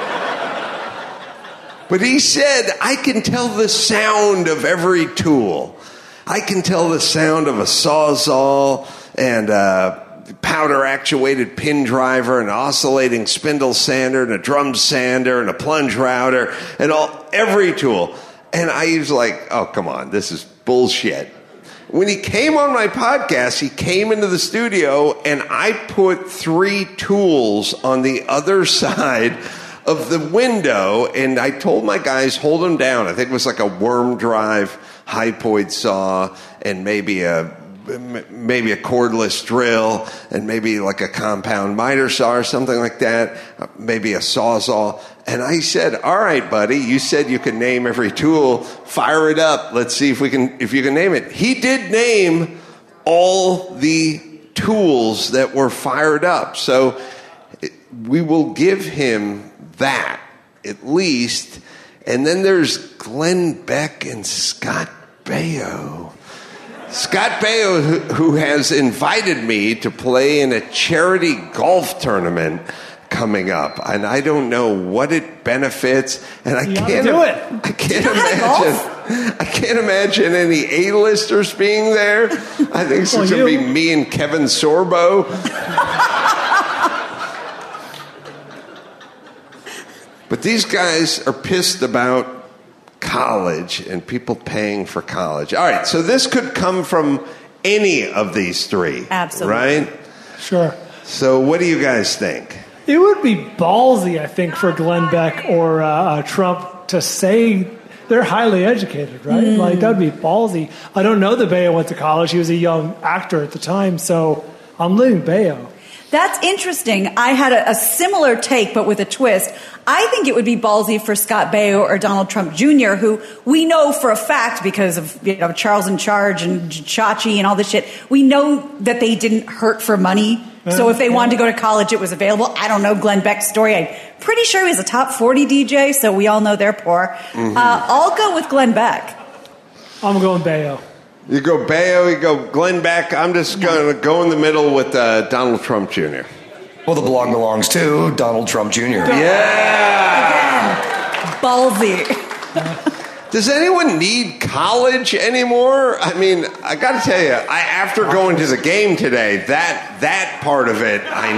A: But he said, I can tell the sound of every tool. I can tell the sound of a Sawzall and a powder-actuated pin driver, an oscillating spindle sander, and a drum sander, and a plunge router, and every tool. And I was like, oh, come on, this is bullshit. When he came on my podcast, he came into the studio, and I put 3 tools on the other side of the window, and I told my guys, hold them down. I think it was like a worm drive hypoid saw, and maybe a cordless drill, and maybe like a compound miter saw or something like that, maybe a Sawzall. And I said, all right, buddy, you said you could name every tool. Fire it up. Let's see if you can name it. He did name all the tools that were fired up. So we will give him that at least. And then there's Glenn Beck and Scott Baio. Scott Baio, who has invited me to play in a charity golf tournament coming up, and I don't know what it benefits, and I can't imagine any A-listers being there. I think it's going to be me and Kevin Sorbo. But these guys are pissed about college and people paying for college. All right, so this could come from any of these three.
D: Absolutely.
A: Right?
E: Sure.
A: So what do you guys think?
E: It would be ballsy, I think, for Glenn Beck or Trump to say they're highly educated, right? Like, that would be ballsy. I don't know that Baio went to college. He was a young actor at the time, so I'm leaving Baio.
D: That's interesting. I had a similar take, but with a twist. I think it would be ballsy for Scott Baio or Donald Trump Jr., who we know for a fact because of Charles in Charge and Chachi and all this shit. We know that they didn't hurt for money. So if they wanted to go to college, it was available. I don't know Glenn Beck's story. I'm pretty sure he was a top 40 DJ, so we all know they're poor. I'll go with Glenn Beck.
E: I'm going Baio.
A: You go Baio, you go Glenn Beck. I'm just going to go in the middle with Donald Trump Jr.
C: Well, the blog belongs to Donald Trump Jr.
A: Yeah!
D: Again, ballsy.
A: Does anyone need college anymore? I mean, I got to tell you, after going to the game today, that part of it I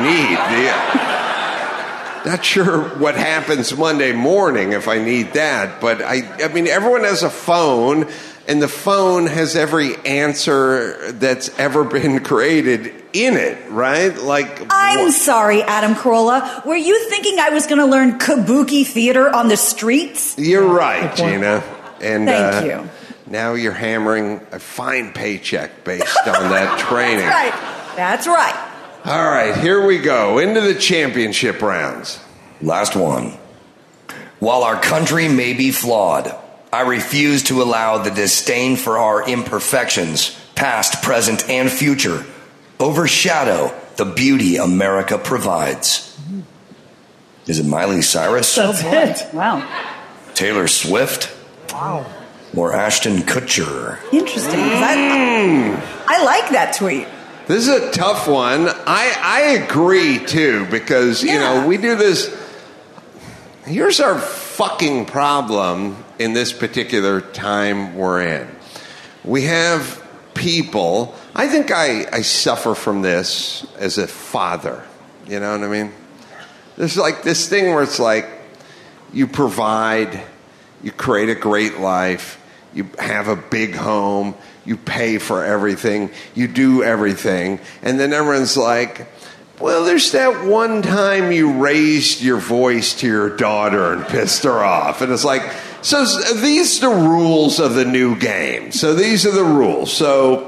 A: need. Not sure what happens Monday morning if I need that, but I mean, everyone has a phone, and the phone has every answer that's ever been created in it, right? Like,
D: I'm sorry, Adam Carolla. Were you thinking I was going to learn kabuki theater on the streets?
A: You're right, Gina. And
D: thank you.
A: Now you're hammering a fine paycheck based on that training.
D: That's right.
A: All right, here we go. Into the championship rounds.
C: Last one. While our country may be flawed, I refuse to allow the disdain for our imperfections, past, present, and future, overshadow the beauty America provides. Is it Miley Cyrus?
E: That's it.
D: Wow.
C: Taylor Swift?
E: Wow.
C: Or Ashton Kutcher?
D: Interesting. I like that tweet.
A: This is a tough one. I agree, too, because, you know, we do this. Here's our fucking problem in this particular time we're in. We have people. I think I suffer from this as a father. You know what I mean? There's like this thing where it's like you provide, you create a great life, you have a big home, you pay for everything, you do everything, and then everyone's like, well, there's that one time you raised your voice to your daughter and pissed her off. And it's like, so these are the rules of the new game. So these are the rules. So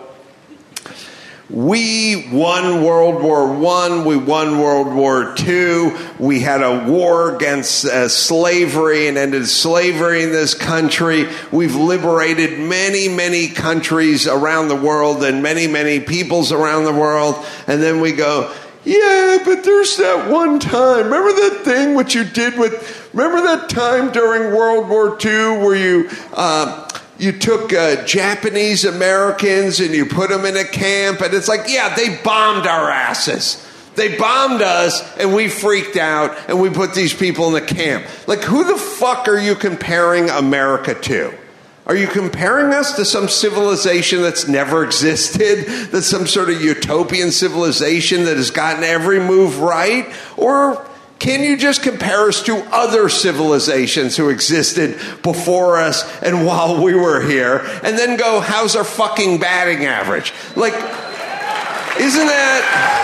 A: we won World War I, we won World War II, we had a war against slavery and ended slavery in this country. We've liberated many, many countries around the world and many, many peoples around the world. And then we go, yeah, but there's that one time. Remember that thing what you did with, remember that time during World War II where you took Japanese Americans and you put them in a camp, and it's like, yeah, they bombed our asses. They bombed us, and we freaked out, and we put these people in the camp. Like, who the fuck are you comparing America to? Are you comparing us to some civilization that's never existed? That's some sort of utopian civilization that has gotten every move right? Or can you just compare us to other civilizations who existed before us and while we were here, and then go, how's our fucking batting average? Like, isn't that...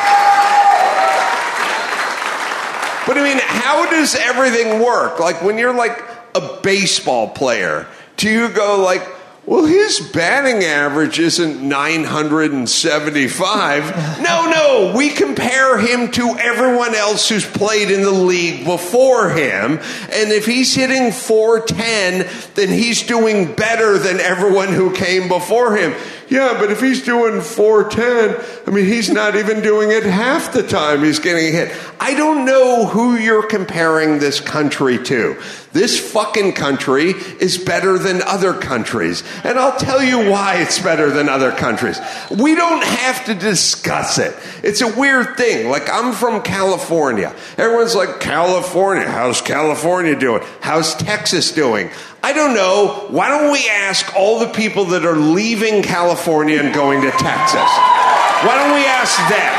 A: But I mean, how does everything work? Like, when you're like a baseball player, do you go like, Well, his batting average isn't 975. No, we compare him to everyone else who's played in the league before him. And if he's hitting 410, then he's doing better than everyone who came before him. Yeah, but if he's doing 410, he's not even doing it half the time he's getting hit. I don't know who you're comparing this country to. This fucking country is better than other countries. And I'll tell you why it's better than other countries. We don't have to discuss it. It's a weird thing. Like, I'm from California. Everyone's like, California, how's California doing? How's Texas doing? I don't know. Why don't we ask all the people that are leaving California and going to Texas? Why don't we ask them?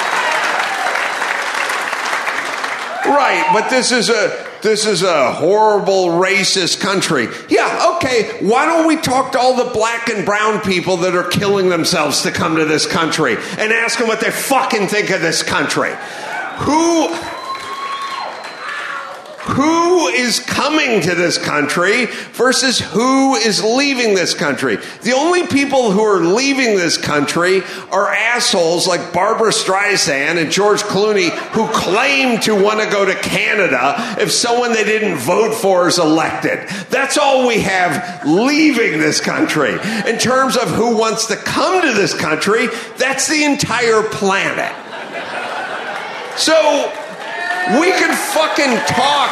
A: Right, but this is a horrible racist country. Yeah, okay. Why don't we talk to all the black and brown people that are killing themselves to come to this country and ask them what they fucking think of this country? Who is coming to this country versus who is leaving this country? The only people who are leaving this country are assholes like Barbara Streisand and George Clooney, who claim to want to go to Canada if someone they didn't vote for is elected. That's all we have leaving this country. In terms of who wants to come to this country, that's the entire planet. So we can fucking talk.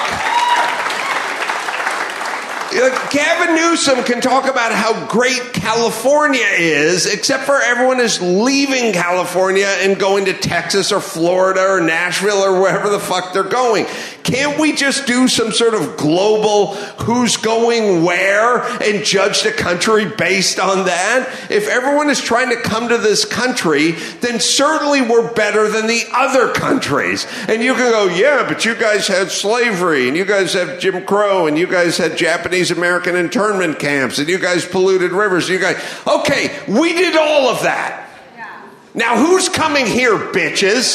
A: Gavin Newsom can talk about how great California is, except for everyone is leaving California and going to Texas or Florida or Nashville or wherever the fuck they're going. Can't we just do some sort of global who's going where and judge the country based on that? If everyone is trying to come to this country, then certainly we're better than the other countries. And you can go, yeah, but you guys had slavery, and you guys have Jim Crow, and you guys had Japanese American internment camps, and you guys polluted rivers. Okay, we did all of that. Yeah. Now who's coming here, bitches?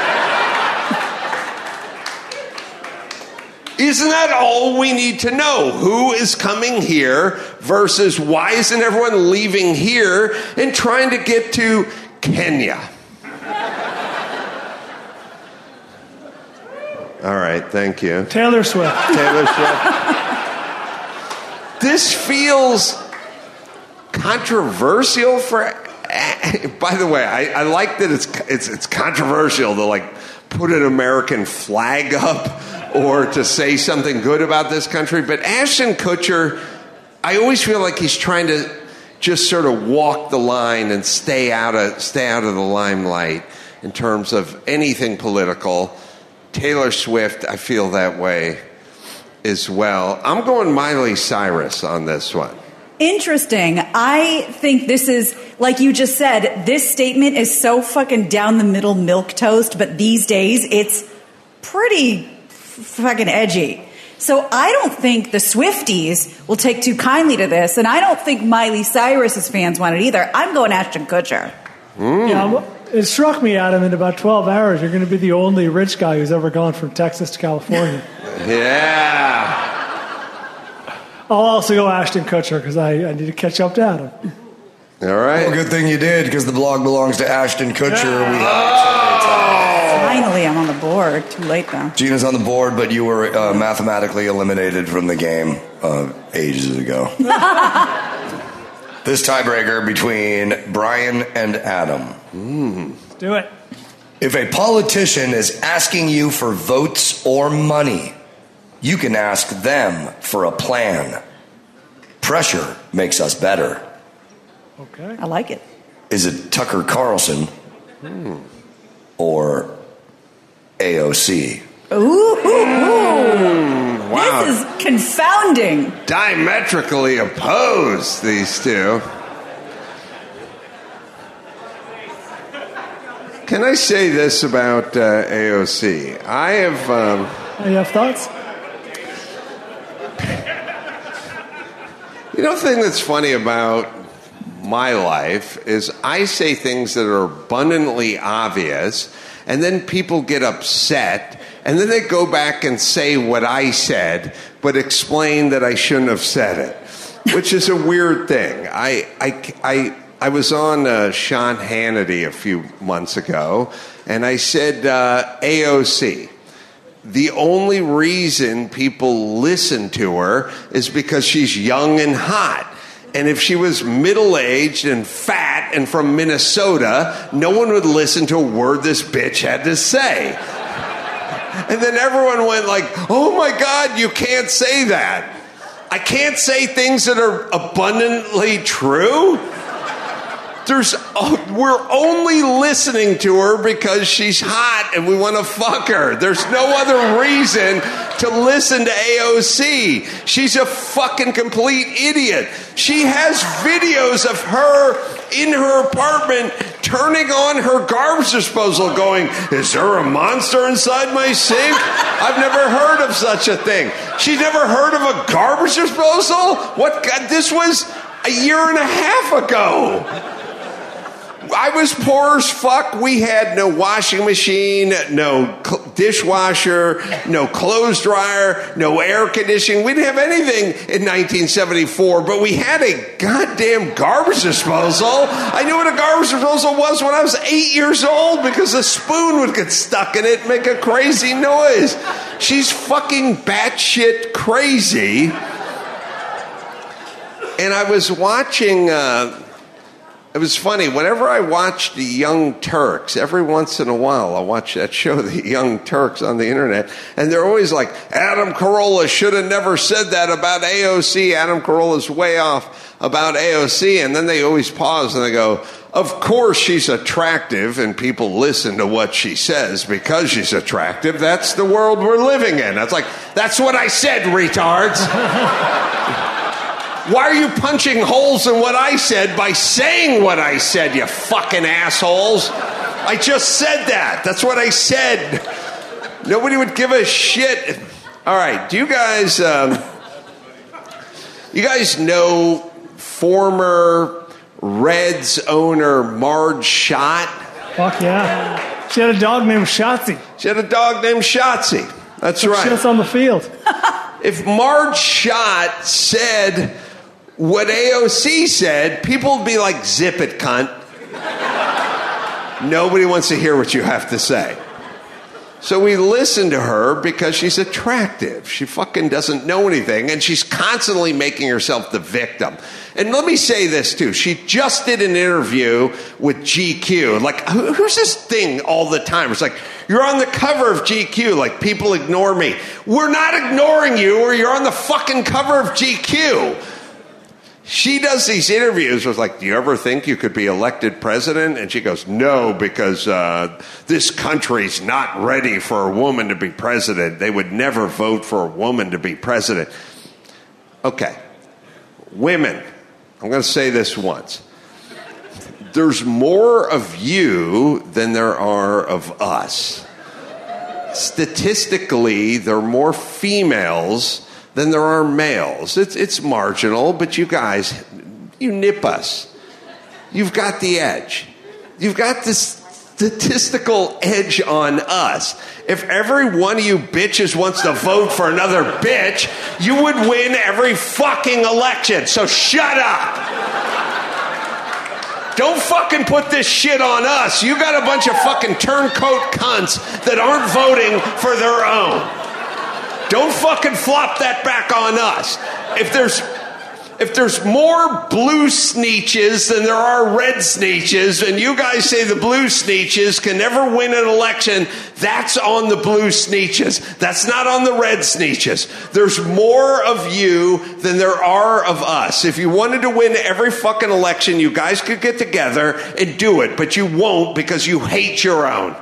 A: Isn't that all we need to know? Who is coming here versus why isn't everyone leaving here and trying to get to Kenya? All right, thank you.
E: Taylor Swift.
A: This feels controversial for... By the way, I like that it's controversial to put an American flag up or to say something good about this country. But Ashton Kutcher, I always feel like he's trying to just sort of walk the line and stay out of the limelight in terms of anything political. Taylor Swift, I feel that way as well. I'm going Miley Cyrus on this one.
D: Interesting. I think this is, like you just said, this statement is so fucking down the middle milquetoast, but these days it's pretty fucking edgy. So I don't think the Swifties will take too kindly to this, and I don't think Miley Cyrus's fans want it either. I'm going Ashton Kutcher.
E: Yeah, it struck me, Adam, in about 12 hours, you're going to be the only rich guy who's ever gone from Texas to California.
A: Yeah.
E: I'll also go Ashton Kutcher because I need to catch up to Adam.
A: All right.
G: Well, good thing you did, because the blog belongs to Ashton Kutcher.
D: Finally, I'm on the board. Too late, though.
G: Gina's on the board, but you were mathematically eliminated from the game ages ago. This tiebreaker between Brian and Adam.
E: Let's do it.
G: If a politician is asking you for votes or money, you can ask them for a plan. Pressure makes us better.
E: Okay.
D: I like it.
G: Is it Tucker Carlson or AOC?
A: Wow.
D: This is confounding.
A: Diametrically opposed, these two. Can I say this about AOC? I have...
E: You have thoughts?
A: You know, the thing that's funny about my life is I say things that are abundantly obvious, and then people get upset, and then they go back and say what I said, but explain that I shouldn't have said it. which is a weird thing. I was on Sean Hannity a few months ago, and I said AOC. The only reason people listen to her is because she's young and hot. And if she was middle-aged and fat and from Minnesota, no one would listen to a word this bitch had to say. And then everyone went like, oh my God, you can't say that. I can't say things that are abundantly true. We're only listening to her because she's hot and we want to fuck her. There's no other reason to listen to AOC. She's a fucking complete idiot. She has videos of her in her apartment turning on her garbage disposal going, is there a monster inside my sink? I've never heard of such a thing. She's never heard of a garbage disposal? What? This was a year and a half ago. I was poor as fuck. We had no washing machine, no dishwasher, no clothes dryer, no air conditioning. We didn't have anything in 1974, but we had a goddamn garbage disposal. I knew what a garbage disposal was when I was 8 years old because a spoon would get stuck in it and make a crazy noise. She's fucking batshit crazy. And I was watching... It was funny. Whenever I watched the Young Turks, every once in a while, I watch that show, The Young Turks, on the internet, and they're always like, Adam Carolla should have never said that about AOC. Adam Carolla's way off about AOC. And then they always pause and they go, of course she's attractive, and people listen to what she says because she's attractive. That's the world we're living in. That's like, that's what I said, retards. Why are you punching holes in what I said by saying what I said, you fucking assholes? I just said that. That's what I said. Nobody would give a shit. All right, do you guys know former Reds owner Marge Schott?
E: Fuck yeah. She had a dog named Shotzi.
A: That's right.
E: Shit's on the field.
A: If Marge Schott said what AOC said, people would be like, zip it, cunt. Nobody wants to hear what you have to say. So we listen to her because she's attractive. She fucking doesn't know anything, and she's constantly making herself the victim. And let me say this, too. She just did an interview with GQ. Like, who's this thing all the time? It's like, you're on the cover of GQ. Like, people ignore me. We're not ignoring you, or you're on the fucking cover of GQ. She does these interviews with like, do you ever think you could be elected president? And she goes, no, because this country's not ready for a woman to be president. They would never vote for a woman to be president. Okay. Women, I'm going to say this once. There's more of you than there are of us. Statistically, there are more females than there are males. It's marginal, but you guys, you nip us. You've got the edge. You've got this statistical edge on us. If every one of you bitches wants to vote for another bitch, you would win every fucking election. So shut up. Don't fucking put this shit on us. You got a bunch of fucking turncoat cunts that aren't voting for their own. Don't fucking flop that back on us. If there's more blue sneeches than there are red sneeches, and you guys say the blue sneeches can never win an election, that's on the blue sneeches. That's not on the red sneeches. There's more of you than there are of us. If you wanted to win every fucking election, you guys could get together and do it, but you won't because you hate your own.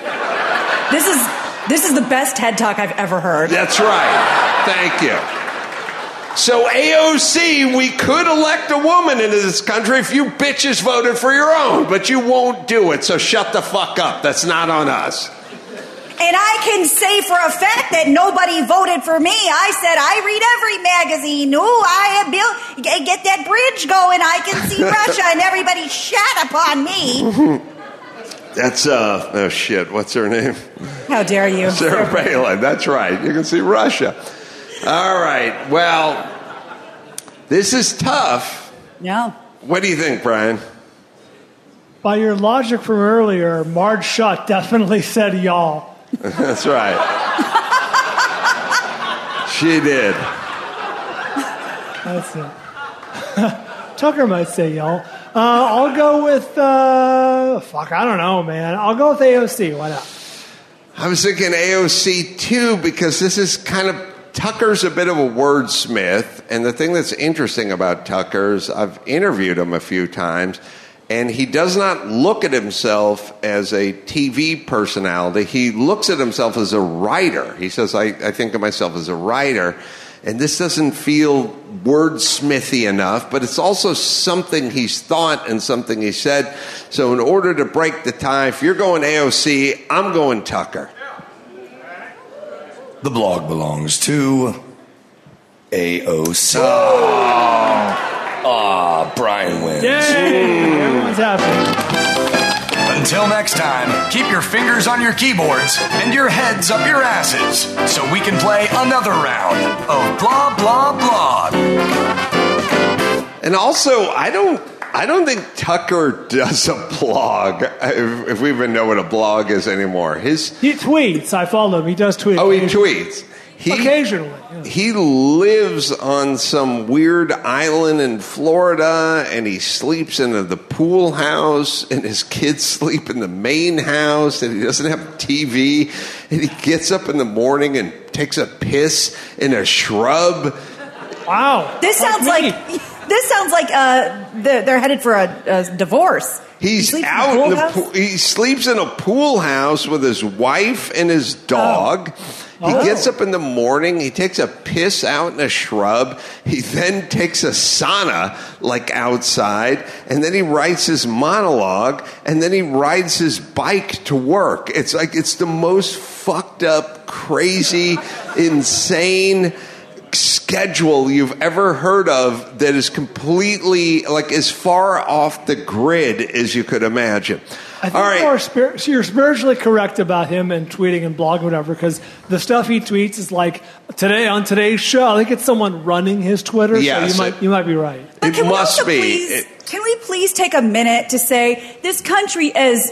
D: This is the best TED Talk I've ever heard.
A: That's right. Thank you. So AOC, we could elect a woman into this country if you bitches voted for your own, but you won't do it, so shut the fuck up. That's not on us.
D: And I can say for a fact that nobody voted for me. I said, I read every magazine. Ooh, get that bridge going. I can see Russia, and everybody shat upon me.
A: That's, oh shit, what's her name?
D: How dare you?
A: Sarah Palin, that's right. You can see Russia. All right, well, This is tough.
D: Yeah.
A: What do you think, Brian?
E: By your logic from earlier, Marge Schutt definitely said y'all.
A: That's right. She did.
E: That's it. Tucker might say y'all. I'll go with, I don't know, man. I'll go with AOC. Why not?
A: I was thinking AOC too, because this is kind of, Tucker's a bit of a wordsmith. And the thing that's interesting about Tucker is I've interviewed him a few times, and he does not look at himself as a TV personality. He looks at himself as a writer. He says, I think of myself as a writer. And this doesn't feel wordsmithy enough, but it's also something he's thought and something he said. So in order to break the tie, if you're going AOC, I'm going Tucker.
G: The blog belongs to AOC. Brian wins.
E: Yay! Everyone's happy.
C: Until next time, keep your fingers on your keyboards and your heads up your asses so we can play another round of Blah, Blah, Blah.
A: And also, I don't think Tucker does a blog, if we even know what a blog is anymore.
E: He tweets. I follow him. He does tweet.
A: Oh, he tweets.
E: Occasionally. Yeah.
A: He lives on some weird island in Florida, and he sleeps in the pool house, and his kids sleep in the main house, and he doesn't have a TV, and he gets up in the morning and takes a piss in a shrub.
E: Wow.
D: This sounds like they're headed for a divorce.
A: He sleeps in a pool house with his wife and his dog. He gets up in the morning. He takes a piss out in a shrub. He then takes a sauna, outside. And then he writes his monologue. And then he rides his bike to work. It's the most fucked up, crazy, insane schedule you've ever heard of that is completely, as far off the grid as you could imagine.
E: I think you're spiritually correct about him and tweeting and blogging, whatever, because the stuff he tweets is today on today's show. I think it's someone running his Twitter,
A: yes,
E: so you might be right.
A: It must be.
D: Can we please take a minute to say this country, as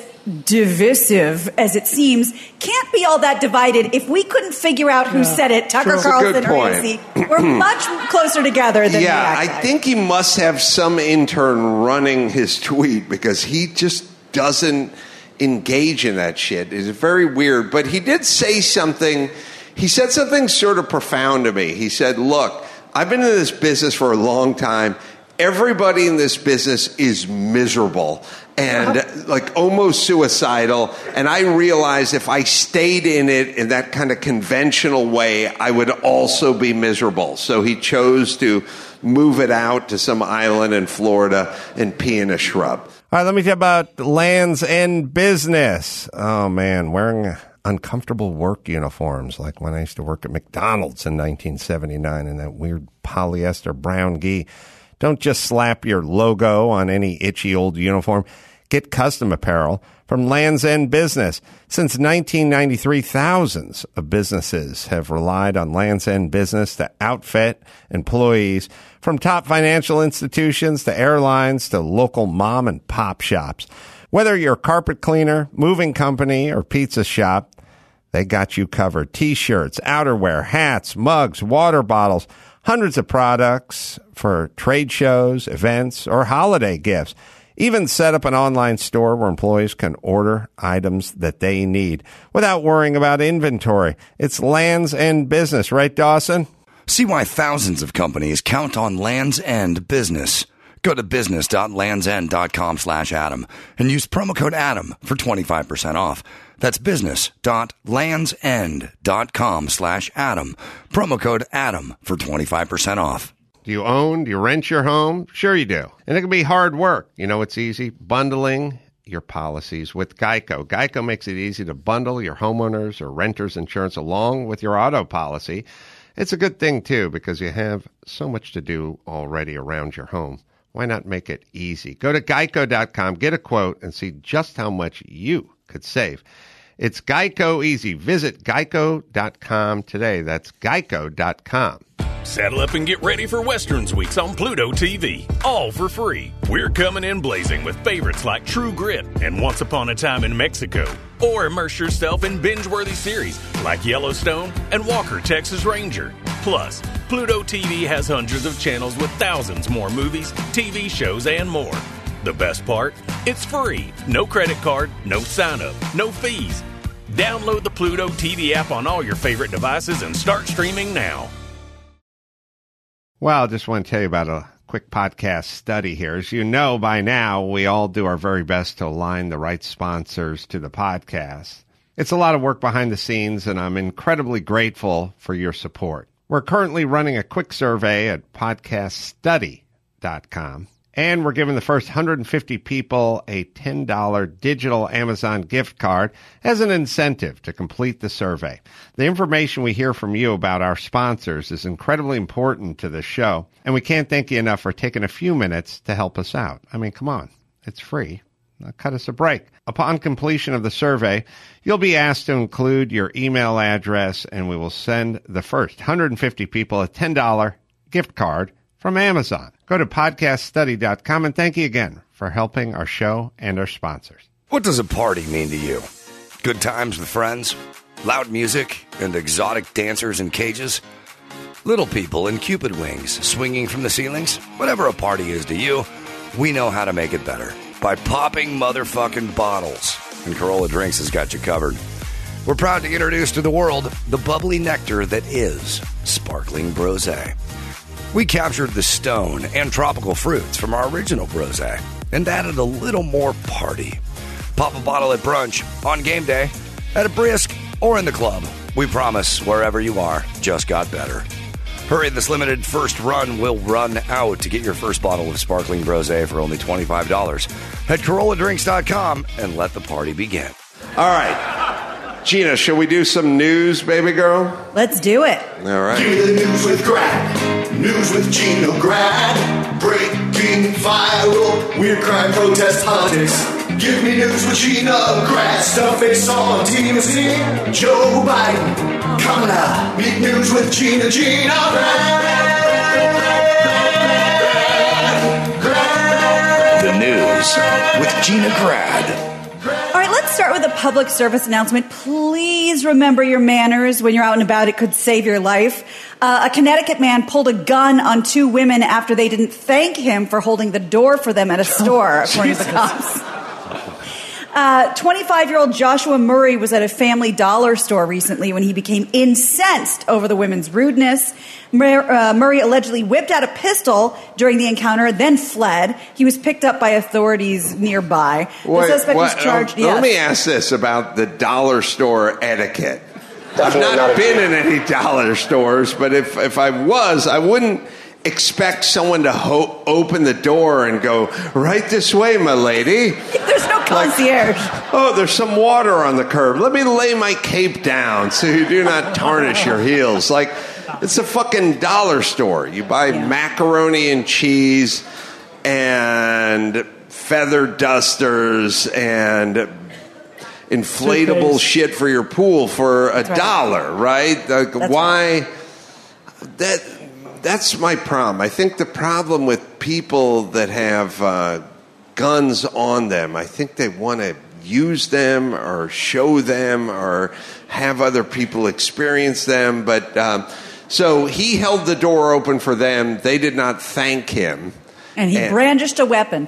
D: divisive as it seems, can't be all that divided. If we couldn't figure out who said it, Tucker Carlson or AOC, we're much closer together than
A: I think he must have some intern running his tweet because he just doesn't engage in that shit. It's very weird. But he did say something. He said something sort of profound to me. He said, look, I've been in this business for a long time. Everybody in this business is miserable and almost suicidal. And I realized if I stayed in it in that kind of conventional way, I would also be miserable. So he chose to move it out to some island in Florida and pee in a shrub.
F: All right, let me tell you about Land's End Business. Oh, man, wearing uncomfortable work uniforms like when I used to work at McDonald's in 1979 in that weird polyester brown gi. Don't just slap your logo on any itchy old uniform. Get custom apparel from Land's End Business. Since 1993, thousands of businesses have relied on Land's End Business to outfit employees, from top financial institutions to airlines to local mom and pop shops. Whether you're a carpet cleaner, moving company, or pizza shop, they got you covered. T-shirts, outerwear, hats, mugs, water bottles, hundreds of products for trade shows, events, or holiday gifts. Even set up an online store where employees can order items that they need without worrying about inventory. It's Land's End Business, right, Dawson?
C: See why thousands of companies count on Land's End Business. Go to business.landsend.com/Adam and use promo code Adam for 25% off. That's business.landsend.com/Adam. Promo code Adam for 25% off.
F: Do you own? Do you rent your home? Sure you do. And it can be hard work. You know it's easy? Bundling your policies with Geico. Geico makes it easy to bundle your homeowners or renters insurance along with your auto policy. It's a good thing, too, because you have so much to do already around your home. Why not make it easy? Go to geico.com, get a quote, and see just how much you could save. It's Geico easy. Visit geico.com today. That's geico.com.
H: Saddle up and get ready for Westerns Weeks on Pluto TV, all for free. We're coming in blazing with favorites like True Grit and Once Upon a Time in Mexico. Or immerse yourself in binge-worthy series like Yellowstone and Walker, Texas Ranger. Plus, Pluto TV has hundreds of channels with thousands more movies, TV shows, and more. The best part? It's free. No credit card, no sign-up, no fees. Download the Pluto TV app on all your favorite devices and start streaming now.
F: Well, I just want to tell you about a quick podcast study here. As you know by now, we all do our very best to align the right sponsors to the podcast. It's a lot of work behind the scenes, and I'm incredibly grateful for your support. We're currently running a quick survey at podcaststudy.com, and we're giving the first 150 people a $10 digital Amazon gift card as an incentive to complete the survey. The information we hear from you about our sponsors is incredibly important to the show, and we can't thank you enough for taking a few minutes to help us out. I mean, come on, it's free. Now cut us a break. Upon completion of the survey, you'll be asked to include your email address, and we will send the first 150 people a $10 gift card from Amazon. Go to podcaststudy.com, and thank you again for helping our show and our sponsors.
G: What does a party mean to you? Good times with friends? Loud music and exotic dancers in cages? Little people in Cupid wings swinging from the ceilings? Whatever a party is to you, we know how to make it better by popping motherfucking bottles. And Corolla Drinks has got you covered. We're proud to introduce to the world the bubbly nectar that is Sparkling Brosé. We captured the stone and tropical fruits from our original Brosé and added a little more party. Pop a bottle at brunch, on game day, at a brisk, or in the club. We promise wherever you are just got better. Hurry, this limited first run will run out. To get your first bottle of Sparkling Brosé for only $25. Head CorollaDrinks.com and let the party begin.
A: All right. Gina, shall we do some news, baby girl?
D: Let's do it.
A: All right.
I: Give me the news with Grad. News with Gina Grad. Breaking, viral, weird crime, protest, politics. Give me news with Gina Grad. Stuff face on TMZ. Joe Biden coming out. Meet news with Gina Grad.
G: The news with Gina Grad.
D: All right, let's start with a public service announcement. Please remember your manners when you're out and about. It could save your life. A Connecticut man pulled a gun on two women after they didn't thank him for holding the door for them at a store, according to the cops. 25-year-old Joshua Murray was at a Family Dollar store recently when he became incensed over the women's rudeness. Murray allegedly whipped out a pistol during the encounter, then fled. He was picked up by authorities nearby. The suspect was charged.
A: Let me ask this about the dollar store etiquette. I've not been in any dollar stores, but if I was, I wouldn't expect someone to open the door and go, right this way, my lady.
D: There's no concierge.
A: There's some water on the curb. Let me lay my cape down so you do not tarnish your heels. Like, it's a fucking dollar store. You buy macaroni and cheese and feather dusters and inflatable shit for your pool for $1, right? Like, why? That's my problem. I think the problem with people that have guns on them, I think they want to use them or show them or have other people experience them. But so he held the door open for them. They did not thank him.
D: And he brandished a weapon.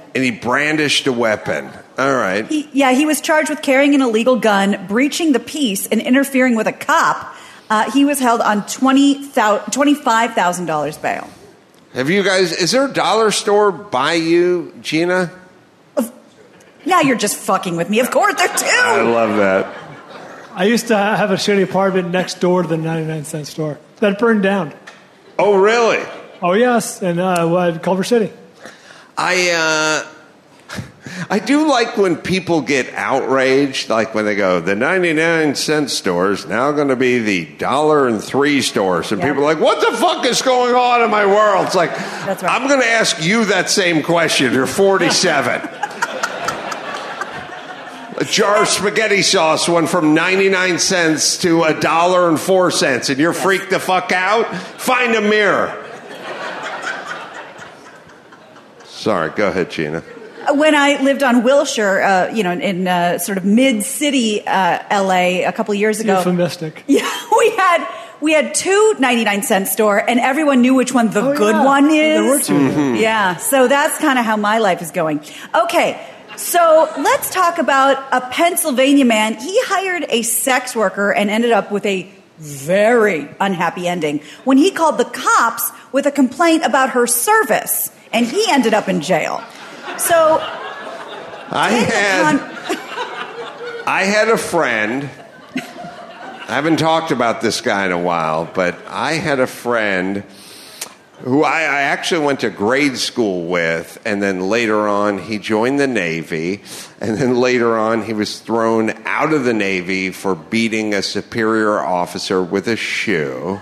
A: All right.
D: He was charged with carrying an illegal gun, breaching the peace, and interfering with a cop. He was held on $25,000 bail.
A: Have you guys, is there a dollar store by you, Gina?
D: Now you're just fucking with me. Of course there too.
A: I love that.
E: I used to have a shitty apartment next door to the 99-cent store. That burned down.
A: Oh, really?
E: Oh, yes, in Culver City.
A: I do like when people get outraged, like when they go, the 99-cent store is now going to be the $1.03 stores. And people are like, what the fuck is going on in my world? It's like, right. I'm going to ask you that same question. You're 47. A jar of spaghetti sauce went from 99 cents to $1.04, and you're freaked the fuck out? Find a mirror. Sorry, go ahead, Gina.
D: When I lived on Wilshire, in sort of mid-city LA a couple years ago.
E: Euphemistic.
D: Yeah, we had two 99-cent store, and everyone knew which one the good one is.
E: There were two.
A: Mm-hmm.
D: Yeah, so that's kind of how my life is going. Okay, so let's talk about a Pennsylvania man. He hired a sex worker and ended up with a very unhappy ending when he called the cops with a complaint about her service, and he ended up in jail. So
A: I had a friend. I haven't talked about this guy in a while, but I had a friend who I actually went to grade school with, and then later on he joined the Navy, and then later on he was thrown out of the Navy for beating a superior officer with a shoe.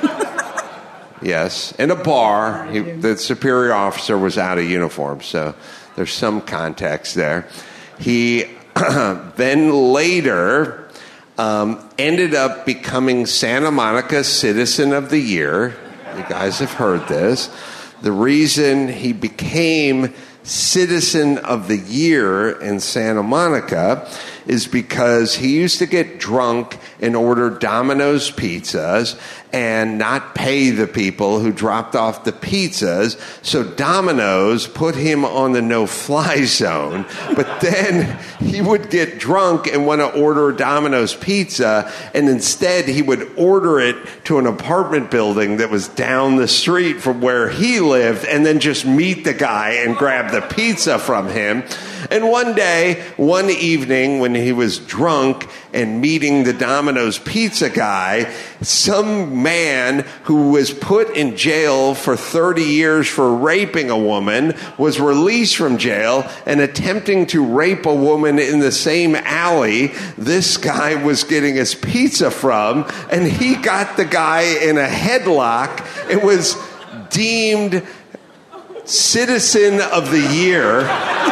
A: Yes, in a bar. The superior officer was out of uniform, so there's some context there. He then later ended up becoming Santa Monica Citizen of the Year. You guys have heard this. The reason he became Citizen of the Year in Santa Monica is because he used to get drunk and order Domino's pizzas and not pay the people who dropped off the pizzas. So Domino's put him on the no-fly zone. But then he would get drunk and want to order Domino's pizza, and instead he would order it to an apartment building that was down the street from where he lived, and then just meet the guy and grab the pizza from him. And one evening, when he was drunk and meeting the Domino's pizza guy, some man who was put in jail for 30 years for raping a woman was released from jail and attempting to rape a woman in the same alley this guy was getting his pizza from, and he got the guy in a headlock. It was deemed Citizen of the Year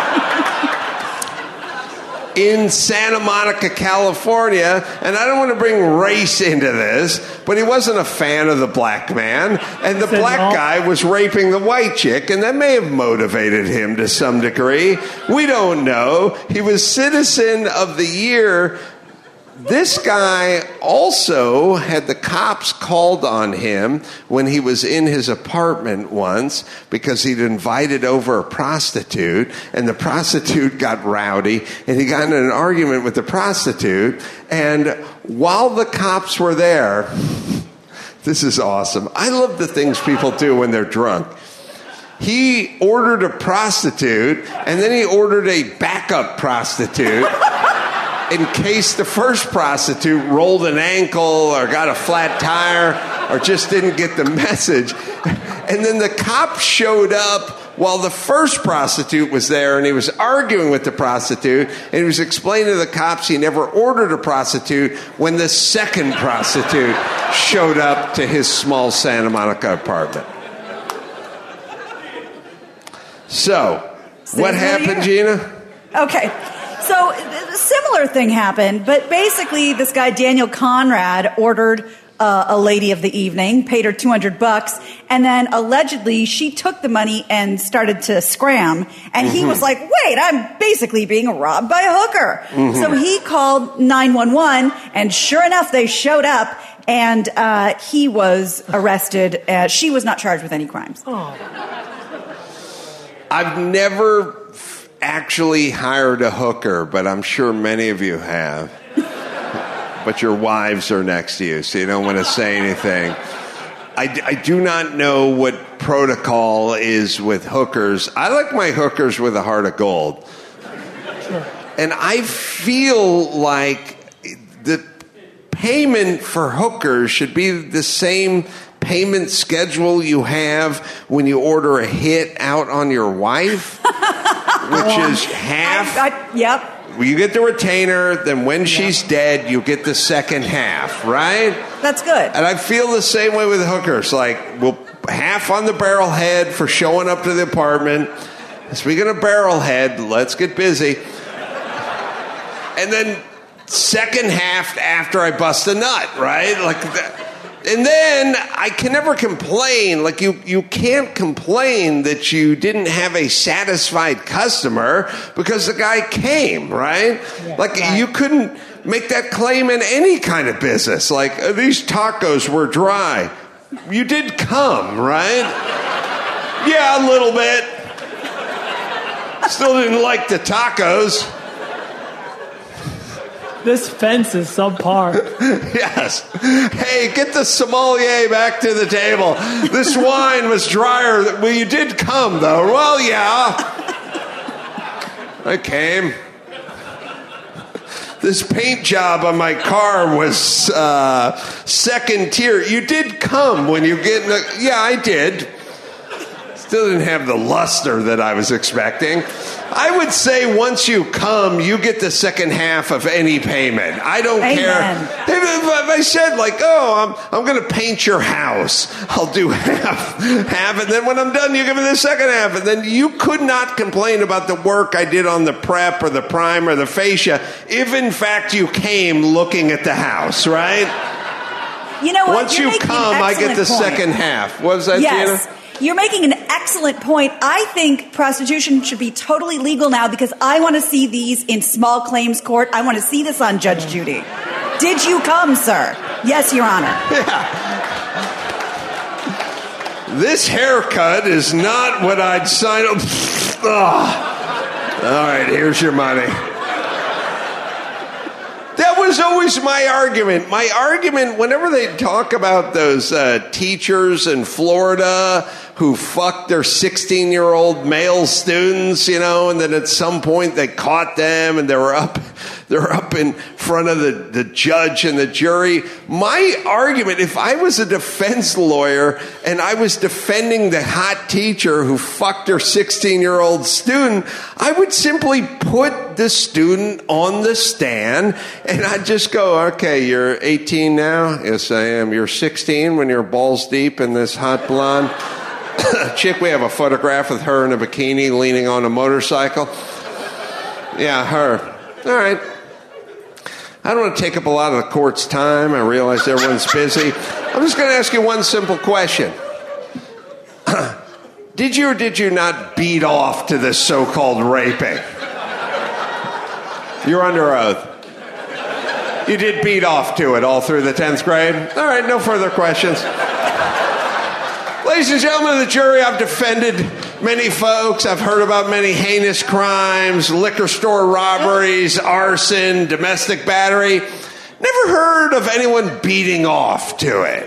A: in Santa Monica, California. And I don't want to bring race into this, but he wasn't a fan of the black man, and the black guy was raping the white chick, and that may have motivated him to some degree. We don't know. He was Citizen of the Year. This guy also had the cops called on him when he was in his apartment once because he'd invited over a prostitute, and the prostitute got rowdy, and he got in an argument with the prostitute. And while the cops were there, this is awesome. I love the things people do when they're drunk. He ordered a prostitute, and then he ordered a backup prostitute in case the first prostitute rolled an ankle or got a flat tire or just didn't get the message. And then the cop showed up while the first prostitute was there, and he was arguing with the prostitute, and he was explaining to the cops he never ordered a prostitute when the second prostitute showed up to his small Santa Monica apartment. So, what happened, Gina?
D: Okay. So a similar thing happened, but basically this guy, Daniel Conrad, ordered a lady of the evening, paid her $200, and then allegedly she took the money and started to scram. And he was like, wait, I'm basically being robbed by a hooker. So he called 911, and sure enough, they showed up, and he was arrested. She was not charged with any crimes.
A: I've never actually hired a hooker, but I'm sure many of you have. But your wives are next to you, so you don't want to say anything. I do not know what protocol is with hookers. I like my hookers with a heart of gold. And I feel like the payment for hookers should be the same payment schedule you have when you order a hit out on your wife, which is half.
D: Yep.
A: You get the retainer, then when she's dead, you get the second half, right?
D: That's good.
A: And I feel the same way with hookers. Like, we'll half on the barrel head for showing up to the apartment. Speaking of barrel head, let's get busy. and then second half after I bust a nut, right? Like that. And then I can never complain. Like you can't complain that you didn't have a satisfied customer because the guy came, right? Yeah, you couldn't make that claim in any kind of business. Like, these tacos were dry. You did come, right? Yeah, a little bit. Still didn't like the tacos.
E: This fence is subpar.
A: Yes. Hey, get the sommelier back to the table. This wine was drier. Well, you did come, though. Well, yeah. I came. This paint job on my car was second tier. You did come when you get... Yeah, I did. Still didn't have the luster that I was expecting. I would say once you come, you get the second half of any payment. I don't care. If I said, like, I'm going to paint your house, I'll do half, and then when I'm done, you give me the second half. And then you could not complain about the work I did on the prep or the prime or the fascia if, in fact, you came looking at the house, right?
D: You know what?
A: Once you come, I get the second half. What was that,
D: yes.
A: Gina?
D: You're making an excellent point. I think prostitution should be totally legal now because I want to see these in small claims court. I want to see this on Judge Judy. Did you come, sir? Yes, Your Honor.
A: Yeah. This haircut is not what I'd sign up. All right, here's your money. That was always my argument. My argument, whenever they talk about those teachers in Florida who fucked their 16-year-old male students, and then at some point they caught them and they're up in front of the judge and the jury. My argument, if I was a defense lawyer and I was defending the hot teacher who fucked her 16-year-old student, I would simply put the student on the stand and I'd just go, okay, you're 18 now? Yes, I am. You're 16 when you're balls deep in this hot blonde chick. We have a photograph with her in a bikini leaning on a motorcycle. Yeah, her. All right. I don't want to take up a lot of the court's time. I realize everyone's busy. I'm just going to ask you one simple question. Did you or did you not beat off to this so-called raping? You're under oath. You did beat off to it all through the 10th grade? All right, no further questions. Ladies and gentlemen of the jury, I've defended many folks. I've heard about many heinous crimes, liquor store robberies, arson, domestic battery. Never heard of anyone beating off to it.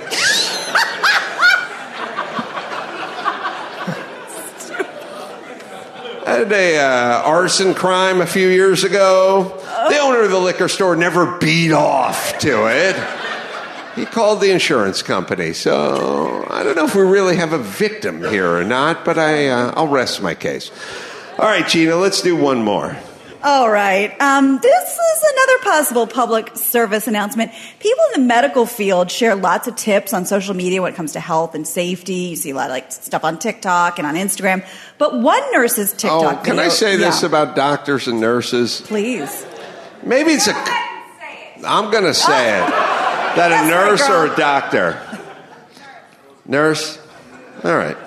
A: I had a arson crime a few years ago. The owner of the liquor store never beat off to it. He called the insurance company. So I don't know if we really have a victim here or not, but I'll rest my case. All right, Gina, let's do one more.
D: All right. This is another possible public service announcement. People in the medical field share lots of tips on social media when it comes to health and safety. You see a lot of stuff on TikTok and on Instagram. But one nurse's TikTok
A: video... Can I say this about doctors and nurses?
D: Please.
A: Maybe it's I'm going to say it. That a nurse or a doctor? Nurse? All right.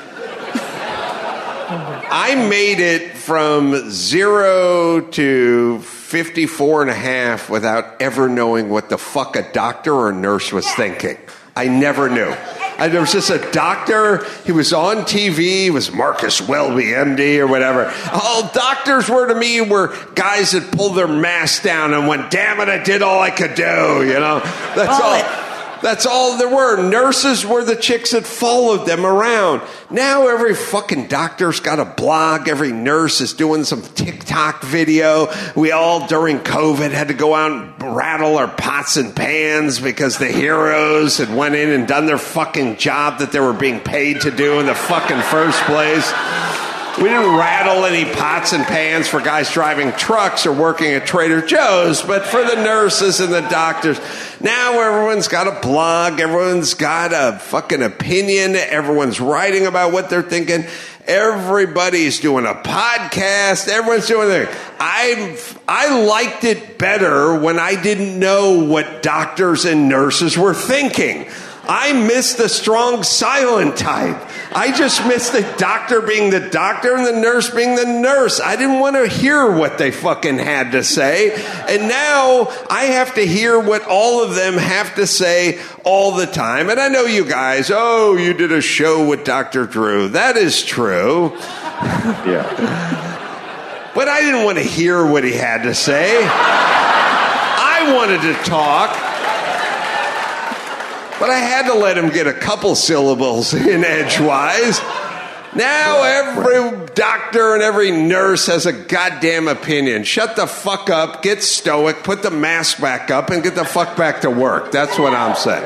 A: I made it from 0 to 54.5 without ever knowing what the fuck a doctor or a nurse was thinking. I never knew. There was just a doctor. He was on TV. He was Marcus Welby, MD, or whatever. All doctors were to me were guys that pulled their mask down and went, damn it, I did all I could do, That's all. That's all there were. Nurses were the chicks that followed them around. Now every fucking doctor's got a blog. Every nurse is doing some TikTok video. We all, during COVID, had to go out and rattle our pots and pans because the heroes had went in and done their fucking job that they were being paid to do in the fucking first place. We didn't rattle any pots and pans for guys driving trucks or working at Trader Joe's, but for the nurses and the doctors. Now everyone's got a blog, everyone's got a fucking opinion, everyone's writing about what they're thinking, everybody's doing a podcast, everyone's doing their I liked it better when I didn't know what doctors and nurses were thinking. I missed the strong silent type. I just missed the doctor being the doctor and the nurse being the nurse. I didn't want to hear what they fucking had to say. And now I have to hear what all of them have to say all the time. And I know you guys, you did a show with Dr. Drew. That is true.
J: Yeah.
A: But I didn't want to hear what he had to say. I wanted to talk. But I had to let him get a couple syllables in edgewise. Now every doctor and every nurse has a goddamn opinion. Shut the fuck up, get stoic, put the mask back up, and get the fuck back to work. That's what I'm saying.